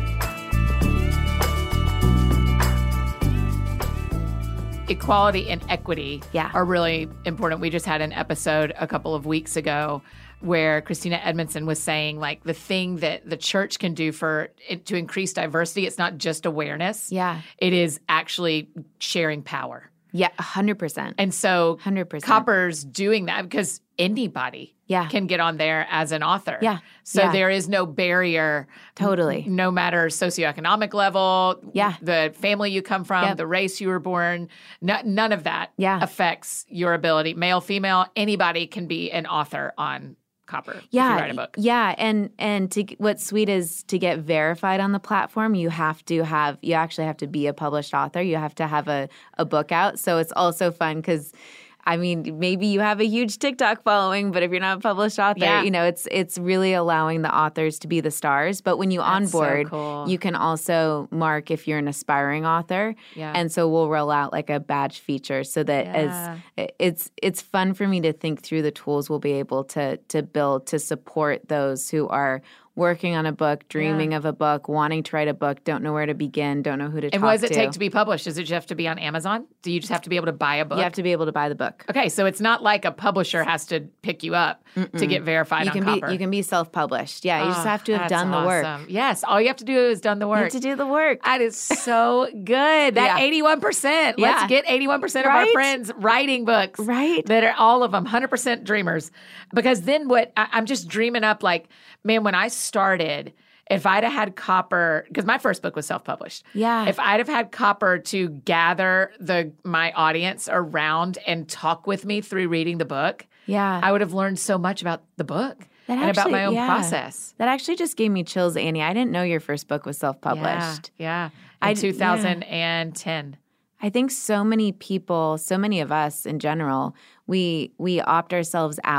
Equality and equity yeah. are really important. We just had an episode a couple of weeks ago where Christina Edmondson was saying, like, the thing that the church can do for it to increase diversity, it's not just awareness. Yeah. It is actually sharing power. Yeah, one hundred percent. And so one hundred percent. Copper's doing that because anybody yeah. can get on there as an author. Yeah. So yeah. there is no barrier. Totally. No matter socioeconomic level, yeah. the family you come from, yep. the race you were born, no, none of that yeah. affects your ability. Male, female, anybody can be an author on Copper yeah, if you write a book. Yeah, and and to, what's sweet is to get verified on the platform, you have to have, you actually have to be a published author. You have to have a, a book out. So it's also fun because, I mean, maybe you have a huge TikTok following, but if you're not a published author, yeah. you know, it's it's really allowing the authors to be the stars. But when you That's onboard, so cool. you can also mark if you're an aspiring author. Yeah. And so we'll roll out like a badge feature so that Yeah. as it's it's fun for me to think through the tools we'll be able to to build to support those who are working on a book, dreaming Yeah. of a book, wanting to write a book, don't know where to begin, don't know who to And talk what does it to. take to be published? Does it just have to be on Amazon? Do you just have to be able to buy a book? You have to be able to buy the book. Okay, so it's not like a publisher has to pick you up Mm-mm. to get verified you on can Copper. be you can be self-published. Yeah, you Oh, just have to have that's done the work. awesome. Yes, all you have to do is done the You work. have to do the work. That is so good. That Yeah. eighty-one percent. Yeah. Let's get eighty-one percent of our Right? friends writing books. Right. That are all of them one hundred percent dreamers. Because then what I, I'm just dreaming up like, man, when I started, if I'd have had Copper, because my first book was self-published. Yeah. If I'd have had Copper to gather the my audience around and talk with me through reading the book, Yeah. I would have learned so much about the book That and about actually- my own yeah. process. That actually just gave me chills, Annie. I didn't know your first book was self-published. Yeah, yeah. I In d- two thousand ten. I think so many people, so many of us in general, we we opt ourselves out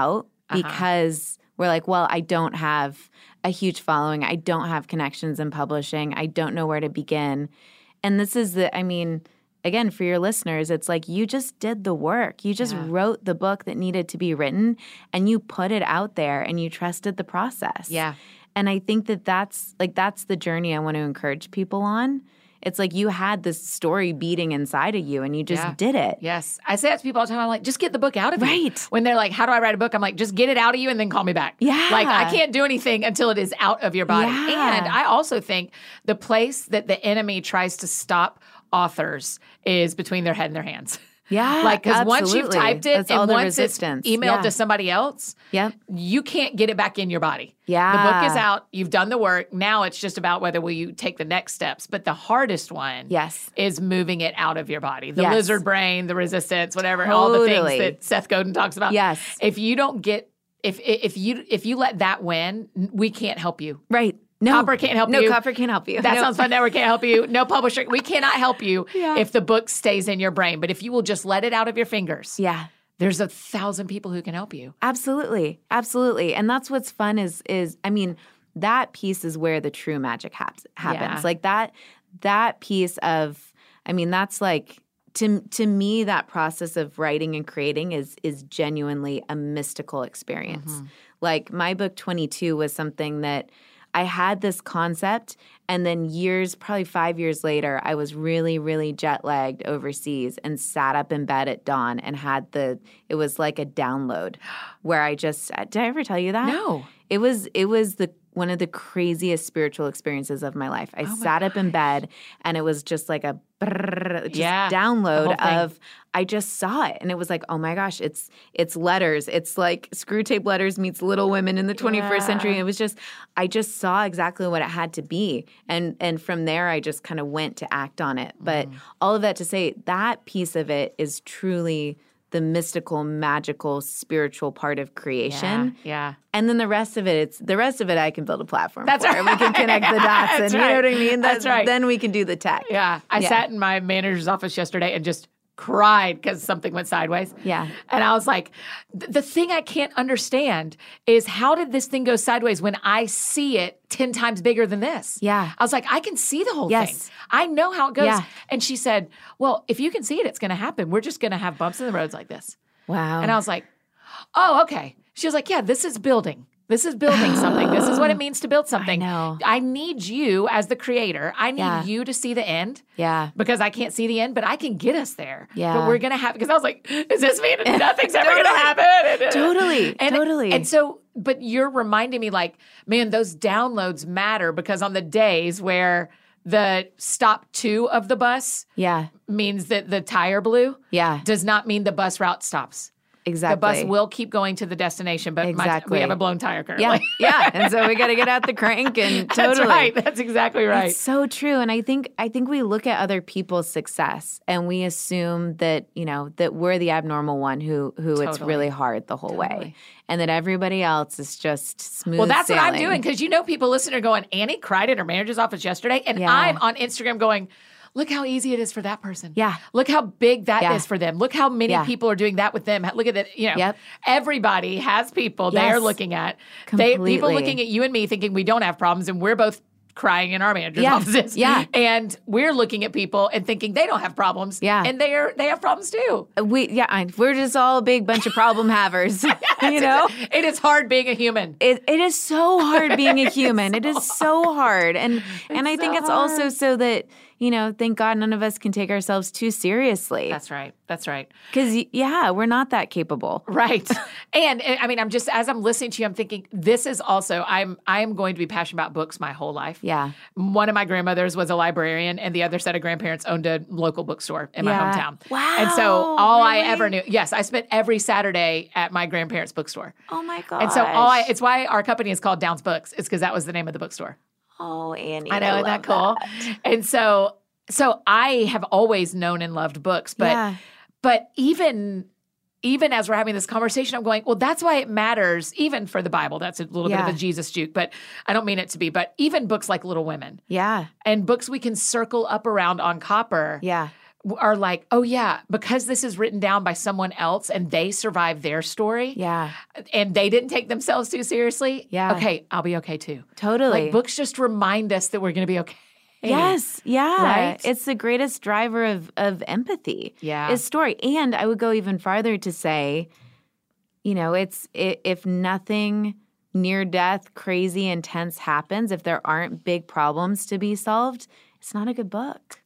because uh-huh. we're like, well, I don't have a huge following. I don't have connections in publishing. I don't know where to begin. And this is the, I mean, again, for your listeners, it's like you just did the work. You just yeah. wrote the book that needed to be written and you put it out there and you trusted the process. Yeah. And I think that that's like that's the journey I want to encourage people on. It's like you had this story beating inside of you and you just yeah. did it. Yes. I say that to people all the time. I'm like, just get the book out of you. Right. When they're like, how do I write a book? I'm like, just get it out of you and then call me back. Yeah. Like, I can't do anything until it is out of your body. Yeah. And I also think the place that the enemy tries to stop authors is between their head and their hands. Yeah, like, because once you've typed it That's and all the once it's resistance. emailed yeah. to somebody else, yep. you can't get it back in your body. Yeah. The book is out. You've done the work. Now it's just about whether will you take the next steps. But the hardest one yes. is moving it out of your body. The yes. lizard brain, the resistance, whatever, totally. all the things that Seth Godin talks about. Yes. If you don't get, if if you if you let that win, we can't help you. Right. No. Copper can't help no, you. No, Copper can't help you. That no. Sounds Fun Network can't help you. No publisher. We cannot help you yeah. if the book stays in your brain. But if you will just let it out of your fingers, yeah, there's a thousand people who can help you. Absolutely. Absolutely. And that's what's fun is, is I mean, that piece is where the true magic haps, happens. Yeah. Like that, that piece of, I mean, that's like, to to me, that process of writing and creating is is genuinely a mystical experience. Mm-hmm. Like my book twenty-two was something that I had this concept, and then years, probably five years later, I was really, really jet lagged overseas and sat up in bed at dawn and had the, it was like a download where I just, did I ever tell you that? No. It was, it was the, one of the craziest spiritual experiences of my life. I oh sat gosh. up in bed and it was just like a brrr, just yeah, download of, I just saw it and it was like, oh my gosh, it's it's letters. It's like Screw Tape Letters meets Little Women in the twenty-first yeah. century. And it was just, I just saw exactly what it had to be. And and from there, I just kind of went to act on it. But mm. all of that to say, that piece of it is truly the mystical, magical, spiritual part of creation. Yeah, yeah. And then the rest of it, it's the rest of it I can build a platform That's for. Right. We can connect the dots and That's you right. know what I mean? That's, That's right. Then we can do the tech. Yeah. I yeah. sat in my manager's office yesterday and just cried because something went sideways. Yeah. And I was like, the thing I can't understand is how did this thing go sideways when I see it ten times bigger than this? Yeah. I was like, I can see the whole yes. thing. I know how it goes. Yeah. And she said, well, if you can see it, it's going to happen. We're just going to have bumps in the roads like this. Wow. And I was like, oh, okay. She was like, yeah, this is building. This is building something. This is what it means to build something. I know. I need you as the creator. I need yeah. you to see the end. Yeah. Because I can't see the end, but I can get us there. Yeah. But we're going to have, because I was like, is this mean nothing's ever going to happen? Totally. And, totally. And so, but you're reminding me like, man, those downloads matter because on the days where the stop two of the bus yeah. means that the tire blew, yeah. does not mean the bus route stops. Exactly. The bus will keep going to the destination, but exactly. my, we have a blown tire currently. Yeah, yeah. And so we got to get out the crank and totally. That's right. That's exactly right. It's so true. And I think I think we look at other people's success and we assume that, you know, that we're the abnormal one who who totally. It's really hard the whole totally. Way. And that everybody else is just smooth Well, that's sailing. what I'm doing because you know people listening are going, Annie cried at her manager's office yesterday. And yeah. I'm on Instagram going, look how easy it is for that person. Yeah. Look how big that yeah. is for them. Look how many yeah. people are doing that with them. Look at that. You know, yep. everybody has people yes. they're looking at. Completely. They, people looking at you and me thinking we don't have problems and we're both crying in our manager's yeah. offices. Yeah. And we're looking at people and thinking they don't have problems. Yeah. And they're they have problems too. We yeah, we're just all a big bunch of problem havers. You know? It is hard being a human. It it is so hard being a human. It is so hard. And and I think so it's hard. also so that, you know, thank God none of us can take ourselves too seriously. That's right. That's right. Because, yeah, we're not that capable. Right. and, and I mean, I'm just, as I'm listening to you, I'm thinking, this is also, I'm I am going to be passionate about books my whole life. Yeah. One of my grandmothers was a librarian, and the other set of grandparents owned a local bookstore in yeah. my hometown. Wow. And so all really? I ever knew, yes, I spent every Saturday at my grandparents' bookstore. Oh, my God. And so all I, it's why our company is called Downs Books, is because that was the name of the bookstore. Oh, Annie. I know, I isn't that cool? That. And so, so I have always known and loved books, but yeah. but even even as we're having this conversation, I'm going, well, that's why it matters, even for the Bible. That's a little yeah. bit of a Jesus juke, but I don't mean it to be. But even books like Little Women yeah. and books we can circle up around on Copper, yeah. are like, oh yeah, because this is written down by someone else and they survived their story. Yeah. And they didn't take themselves too seriously. Yeah. Okay, I'll be okay too. Totally. Like books just remind us that we're going to be okay. Yes. Yeah. Right? It's the greatest driver of, of empathy. Yeah. Is story. And I would go even farther to say, you know, it's it, if nothing near death, crazy, intense happens, if there aren't big problems to be solved, it's not a good book.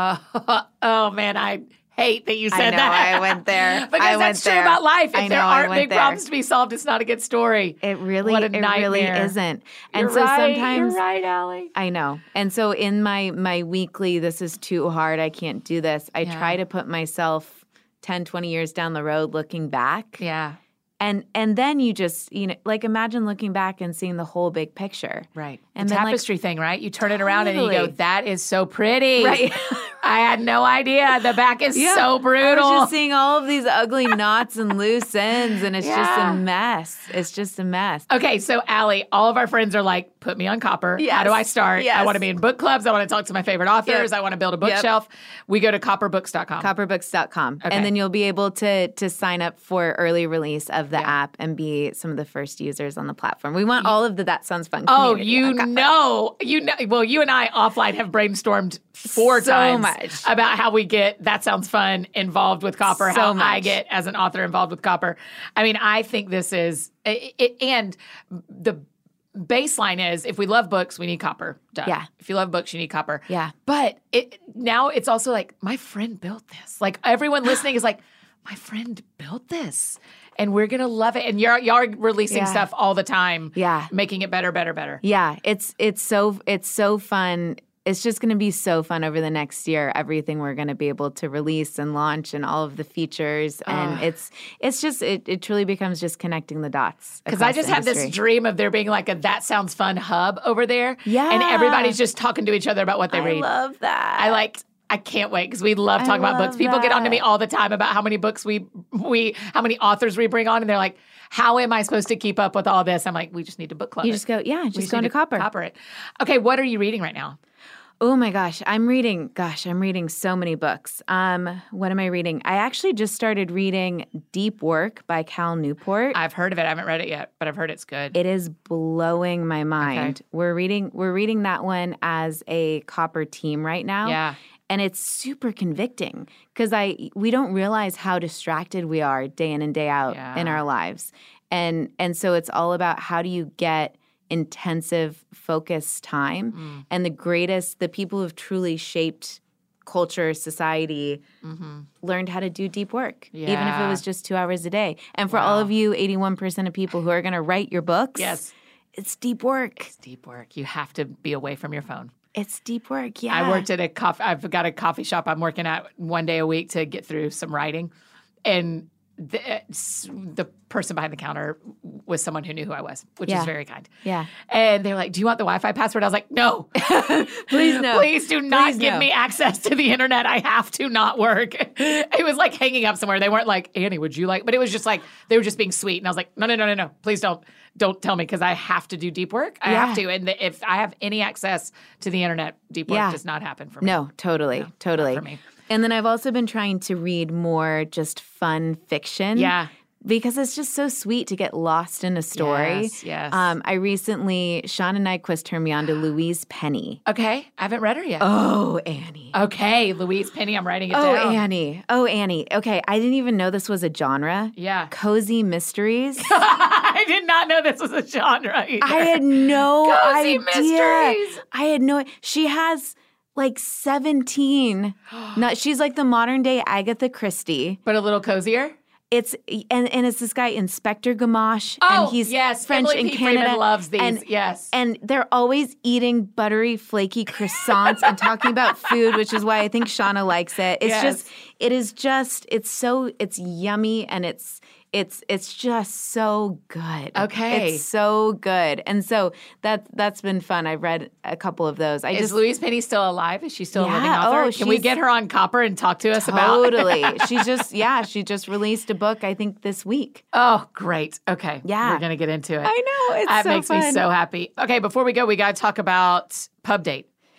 Uh, oh, man, I hate that you said I know, that. I went there. because I that's went true there. about life. If I know, there I aren't went big there. problems to be solved, it's not a good story. It really, What a it really nightmare. isn't. And You're so right. sometimes You're right, Allie. I know. And so in my my weekly, this is too hard, I can't do this, I Yeah. try to put myself ten, twenty years down the road looking back. Yeah, And and then you just, you know, like imagine looking back and seeing the whole big picture. right. And the then, like- tapestry thing, right? You turn it around and you go, Totally. that is so pretty. Right. I had no idea. The back is Yeah. so I brutal. was just seeing all of these ugly knots and loose ends, and it's just Yeah. a mess. It's just a mess. Okay, so Allie, all of our friends are like, put me on Copper. How Yes. do I start? I Yes. want to be in book clubs. I want to talk to my favorite authors. Yep. I want to build a Yep. bookshelf. We go to copper books dot com. copper books dot com. Okay. And then you'll be able to to sign up for early release of the Yeah. app and be some of the first users on the platform. We want all of the That Sounds Fun Oh, community you on Copper. know, you know. Well, you and I offline have brainstormed four So times much. about how we get That Sounds Fun involved with Copper. So how I much. get as an author involved with Copper. I mean, I think this is it, it, and the baseline is if we love books, we need Copper. Duh. Yeah. If you love books, you need Copper. Yeah. But it now it's also like my friend built this. Like everyone listening is like, my friend built this. And we're gonna love it. And you're y'all are releasing Yeah. stuff all the time. Yeah. Making it better, better, better. Yeah, it's it's so it's so fun. It's just going to be so fun over the next year. Everything we're going to be able to release and launch, and all of the features, and Ugh. it's it's just it, it truly becomes just connecting the dots. Because I across just the have this industry. dream of there being like a That Sounds Fun hub over there. Yeah. And everybody's just talking to each other about what they I read. love that. I like I can't wait because we love I talking about books. love People get onto that. me all the time about how many books we we how many authors we bring on, and they're like, "How am I supposed to keep up with all this?" I'm like, "We just need to book club." You it. just go, yeah, We just go need into Copper. Copper it. Okay, what are you reading right now? Oh my gosh, I'm reading. Gosh, I'm reading so many books. Um, what am I reading? I actually just started reading Deep Work by Cal Newport. I've heard of it. I haven't read it yet, but I've heard it's good. It is blowing my mind. Okay. We're reading we're reading that one as a Copper team right now. Yeah. And it's super convicting because I we don't realize how distracted we are day in and day out Yeah. in our lives. And and so it's all about how do you get intensive focused time Mm. and the greatest the people who've truly shaped culture, society, learned how to do deep work, even if it Mm-hmm. Yeah. was just two hours a day. And for all Wow. of you eighty-one percent of people who are going to write your books, Yes. it's deep work. It's deep work. You have to be away from your phone. It's deep work, yeah. I worked at a coffee. I've got a coffee shop I'm working at one day a week to get through some writing, and the, the person behind the counter was someone who knew who I was, which Yeah. is very kind. Yeah. And they're like, "Do you want the Wi-Fi password?" I was like, "No, Please no. Please do not Please give no. me access to the internet. I have to not work." It was like hanging up somewhere. They weren't like, "Annie, would you like?" But it was just like they were just being sweet, and I was like, "No, no, no, no, no. Please don't, don't tell me because I have to do deep work. I Yeah. have to, and the, if I have any access to the internet, deep work Yeah. does not happen for me." No, totally, totally. for me. And then I've also been trying to read more just fun fiction. Yeah. Because it's just so sweet to get lost in a story. Yes, yes. Um, I recently, Sean and Nyquist turned me on to Louise Penny. Okay, I haven't read her yet. Oh, Annie. Okay, Louise Penny, I'm writing it Oh, down. Annie. Oh, Annie. Okay, I didn't even know this was a genre. Yeah. Cozy mysteries. I did not know this was a genre either. I had no Cozy idea. mysteries. I had no. She has like seventeen. No, she's like the modern day Agatha Christie. But a little cozier? It's and and it's this guy Inspector Gamache, Oh, and he's yes. French Emily in P. Canada. Freeman loves these. And, Yes. and they're always eating buttery, flaky croissants and talking about food, which is why I think Shauna likes it. It's Yes. just, it is just, it's so, it's yummy and it's. It's it's just so good. Okay. It's so good. And so that that's been fun. I've read a couple of those. I Is just Louise Penny still alive? Is she still a living Yeah, author? oh, Can we she's- get her on Copper and talk to us about totally. She just yeah, she just released a book I think this week. Oh, great. Okay. Yeah. We're going to get into it. I know, it's That so makes me fun. so happy. Okay, before we go, we got to talk about Pub Date.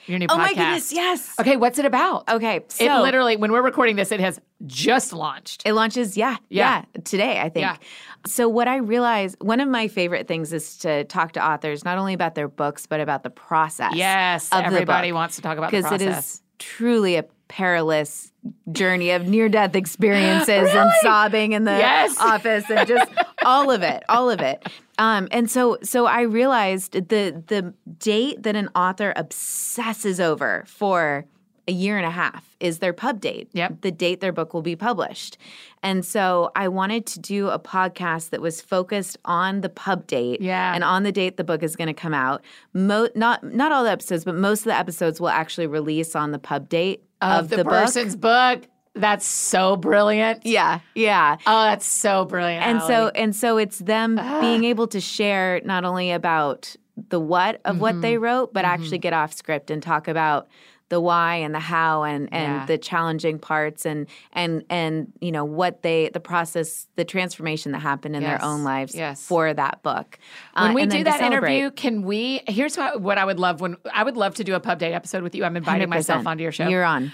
Your new Oh podcast. my goodness, yes. Okay, what's it about? Okay, so It literally, when we're recording this, it has just launched. It launches, yeah, Yeah. yeah, today, I think. Yeah. So what I realized, one of my favorite things is to talk to authors, not only about their books, but about the process. Yes, of everybody the book. wants to talk about the process. Because it is truly a perilous journey of near-death experiences Really? and sobbing in the Yes. office and just all of it, all of it. Um, and so, so I realized the the date that an author obsesses over for a year and a half is their pub date, Yep. the date their book will be published. And so I wanted to do a podcast that was focused on the pub date Yeah. and on the date the book is going to come out. Mo- not not all the episodes, but most of the episodes will actually release on the pub date of, of the, the book. person's book. That's so brilliant. Yeah, yeah. Oh, that's so brilliant. And so Allie. and so it's them being able to share not only about the what of what they wrote, but actually get off script and talk about the why and the how and, and Yeah. the challenging parts and and and you know what they the process the transformation that happened in Yes. their own lives Yes. for that book. When Uh, we and do then to that celebrate. interview, can we? Here's what, what I would love when I would love to do a pub date episode with you. I'm inviting one hundred percent. myself onto your show. You're on.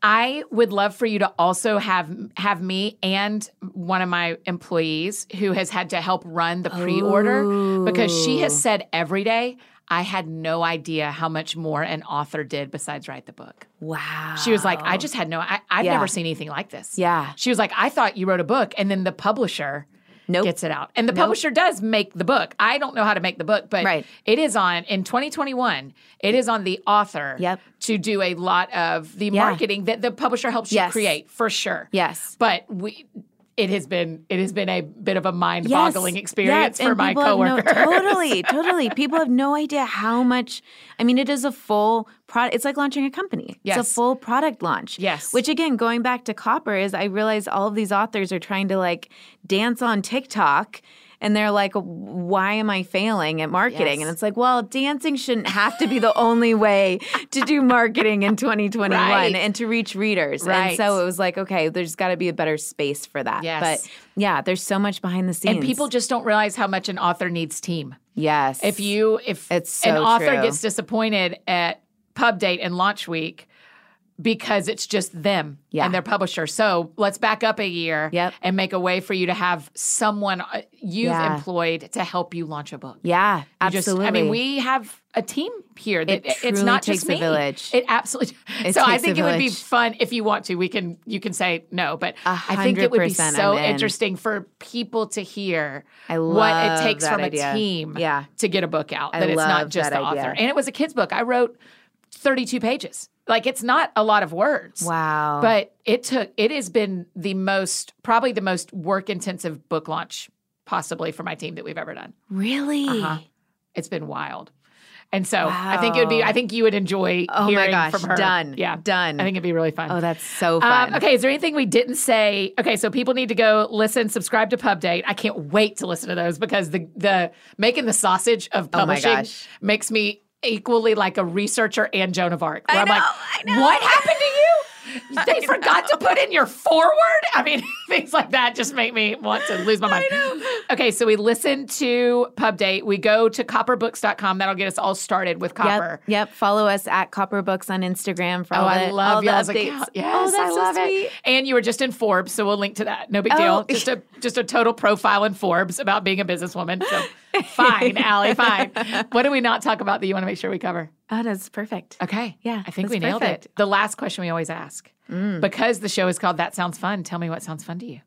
I would love for you to also have have me and one of my employees who has had to help run the pre-order because she has said every day, I had no idea how much more an author did besides write the book. Wow. She was like, I just had no, I, I've Yeah. never seen anything like this. Yeah. She was like, I thought you wrote a book and then the publisher Nope. gets it out. And the publisher does make the book. I don't know how to make the book, but Right. it is on, in twenty twenty-one, it is on the author Yep. to do a lot of the Yeah. marketing that the publisher helps you Yes. create, for sure. Yes. But we... It has been it has been a bit of a mind-boggling Yes. experience Yes. for And my people have no- coworker. totally, totally. People have no idea how much. I mean, it is a full product. It's like launching a company. Yes. It's a full product launch. Yes. Which again, going back to Copper, is I realize all of these authors are trying to like dance on TikTok. And they're like, why am I failing at marketing? Yes. And it's like, well, dancing shouldn't have to be the only way to do marketing in twenty twenty-one Right. and to reach readers. Right. And so it was like, okay, there's got to be a better space for that. Yes. But yeah, there's so much behind the scenes. And people just don't realize how much an author needs team. Yes. If you if It's an so author true. gets disappointed at pub date and launch week because it's just them Yeah. and their publisher. So let's back up a year Yep. and make a way for you to have someone uh, you've Yeah. employed to help you launch a book. Yeah, You absolutely. Just, I mean, we have a team here. That It it's truly not takes just a me. village. It absolutely. It so I takes a think it would be village. fun if you want to. We can you can say no, but A I think it would be hundred percent so I'm in. interesting for people to hear I what love it takes that from idea. a team Yeah. to get a book out. I That it's not love just that the idea. author. And it was a kid's book. I wrote thirty-two pages. Like it's not a lot of words. Wow. But it took. It has been the most, probably the most work intensive book launch possibly for my team that we've ever done. Really? Uh-huh. It's been wild. And so I think it would be, I think you would enjoy Oh my hearing gosh, from her. done, Yeah. done. I think it'd be really fun. Oh, that's so fun. Um, okay, is there anything we didn't say? Okay, so people need to go listen, subscribe to Pub Date. I can't wait to listen to those because the the making the sausage of Oh my publishing gosh. makes me equally like a researcher and Joan of Arc. Where I am like, know, I know. what happened to you? They forgot to put in your forward. I mean, things like that just make me want to lose my mind. Okay, so we listen to Pub Date. We go to copper books dot com. That'll get us all started with Copper. Yep, yep. Follow us at Copper Books on Instagram for Oh, all I the, love all the y'all's updates. account. Yes, oh, that's I so love sweet. it. And you were just in Forbes, so we'll link to that. No big Oh. deal. Just a just a total profile in Forbes about being a businesswoman. So fine, Allie, fine. What do we not talk about that you want to make sure we cover? Oh, that's perfect. Okay. Yeah, I think that's we nailed perfect. it. The last question we always ask. Because the show is called That Sounds Fun, tell me what sounds fun to you.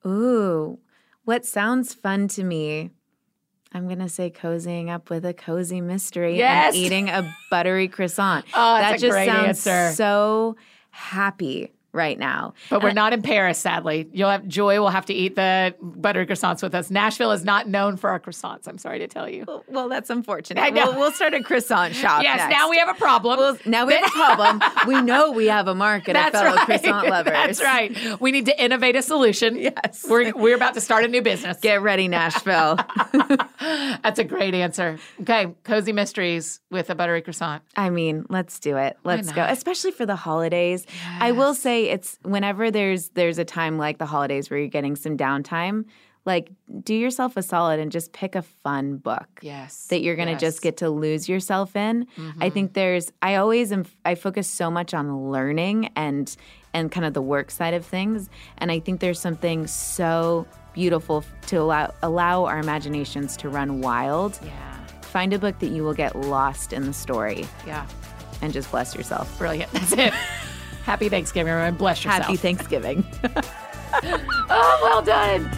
Ooh, what sounds fun to me? I'm going to say cozying up with a cozy mystery Yes. and eating a buttery croissant. Oh, that's that a just great sounds answer. so happy right now. But we're not in Paris, sadly. You'll have Joy will have to eat the buttery croissants with us. Nashville is not known for our croissants, I'm sorry to tell you. Well, that's unfortunate. I know. We'll, we'll start a croissant shop Yes, next. now we have a problem. Well, now we have a problem. We know we have a market of That's fellow right. croissant lovers. That's right. We need to innovate a solution. Yes. We're, we're about to start a new business. Get ready, Nashville. That's a great answer. Okay, Cozy Mysteries with a buttery croissant. I mean, let's do it. Let's go. not? Especially for the holidays. I will say it's whenever there's there's a time like the holidays where you're getting some downtime, like do yourself a solid and just pick a fun book. Yes. That you're going to yes. just get to lose yourself in. Mm-hmm. I think there's, I always am, I focus so much on learning and, and kind of the work side of things. And I think there's something so beautiful to allow, allow our imaginations to run wild. Yeah. Find a book that you will get lost in the story. Yeah. And just bless yourself. Brilliant. That's it. Happy Thanksgiving, everyone. Bless yourself. Happy Thanksgiving. Oh, well done.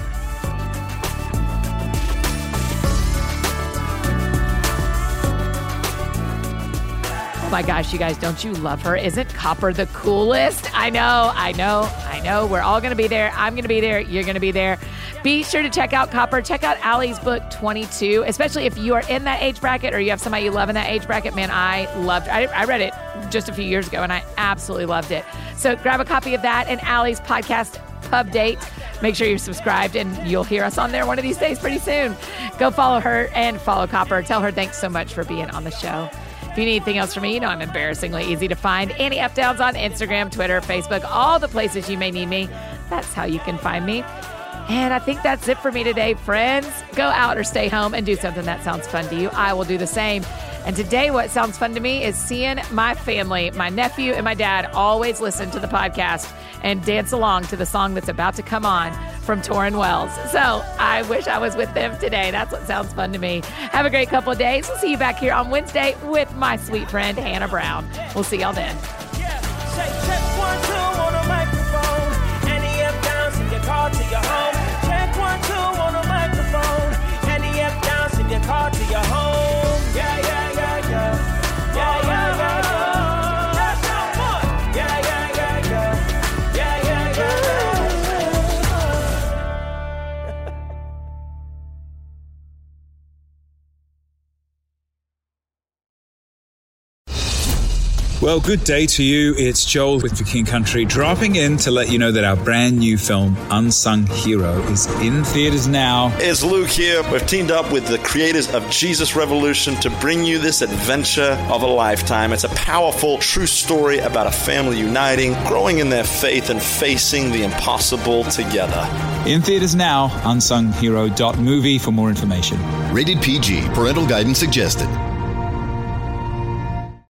Oh my gosh, you guys, don't you love her? Isn't Copper the coolest? I know, I know, I know. We're all going to be there. I'm going to be there. You're going to be there. Be sure to check out Copper. Check out Allie's book, twenty-two, especially if you are in that age bracket or you have somebody you love in that age bracket. Man, I loved I, I read it just a few years ago, and I absolutely loved it. So grab a copy of that and Allie's podcast, Pub Date. Make sure you're subscribed, and you'll hear us on there one of these days pretty soon. Go follow her and follow Copper. Tell her thanks so much for being on the show. If you need anything else from me, you know I'm embarrassingly easy to find. Annie F. Downs on Instagram, Twitter, Facebook, all the places you may need me. That's how you can find me. And I think that's it for me today, friends. Go out or stay home and do something that sounds fun to you. I will do the same. And today, what sounds fun to me is seeing my family, my nephew and my dad, always listen to the podcast and dance along to the song that's about to come on from Tauren Wells. So I wish I was with them today. That's what sounds fun to me. Have a great couple of days. We'll see you back here on Wednesday with my sweet friend, Hannah Brown. We'll see y'all then. Yeah. Say check one, two on a microphone. Annie F. Downs in your car to your home. Check one, two on a microphone. Annie F. Downs in your car to your home. Yeah, yeah. Well, good day to you. It's Joel with For King Country, dropping in to let you know that our brand new film, Unsung Hero, is in theaters now. It's Luke here. We've teamed up with the creators of Jesus Revolution to bring you this adventure of a lifetime. It's a powerful, true story about a family uniting, growing in their faith, and facing the impossible together. In theaters now, unsung hero dot movie for more information. Rated P G. Parental guidance suggested.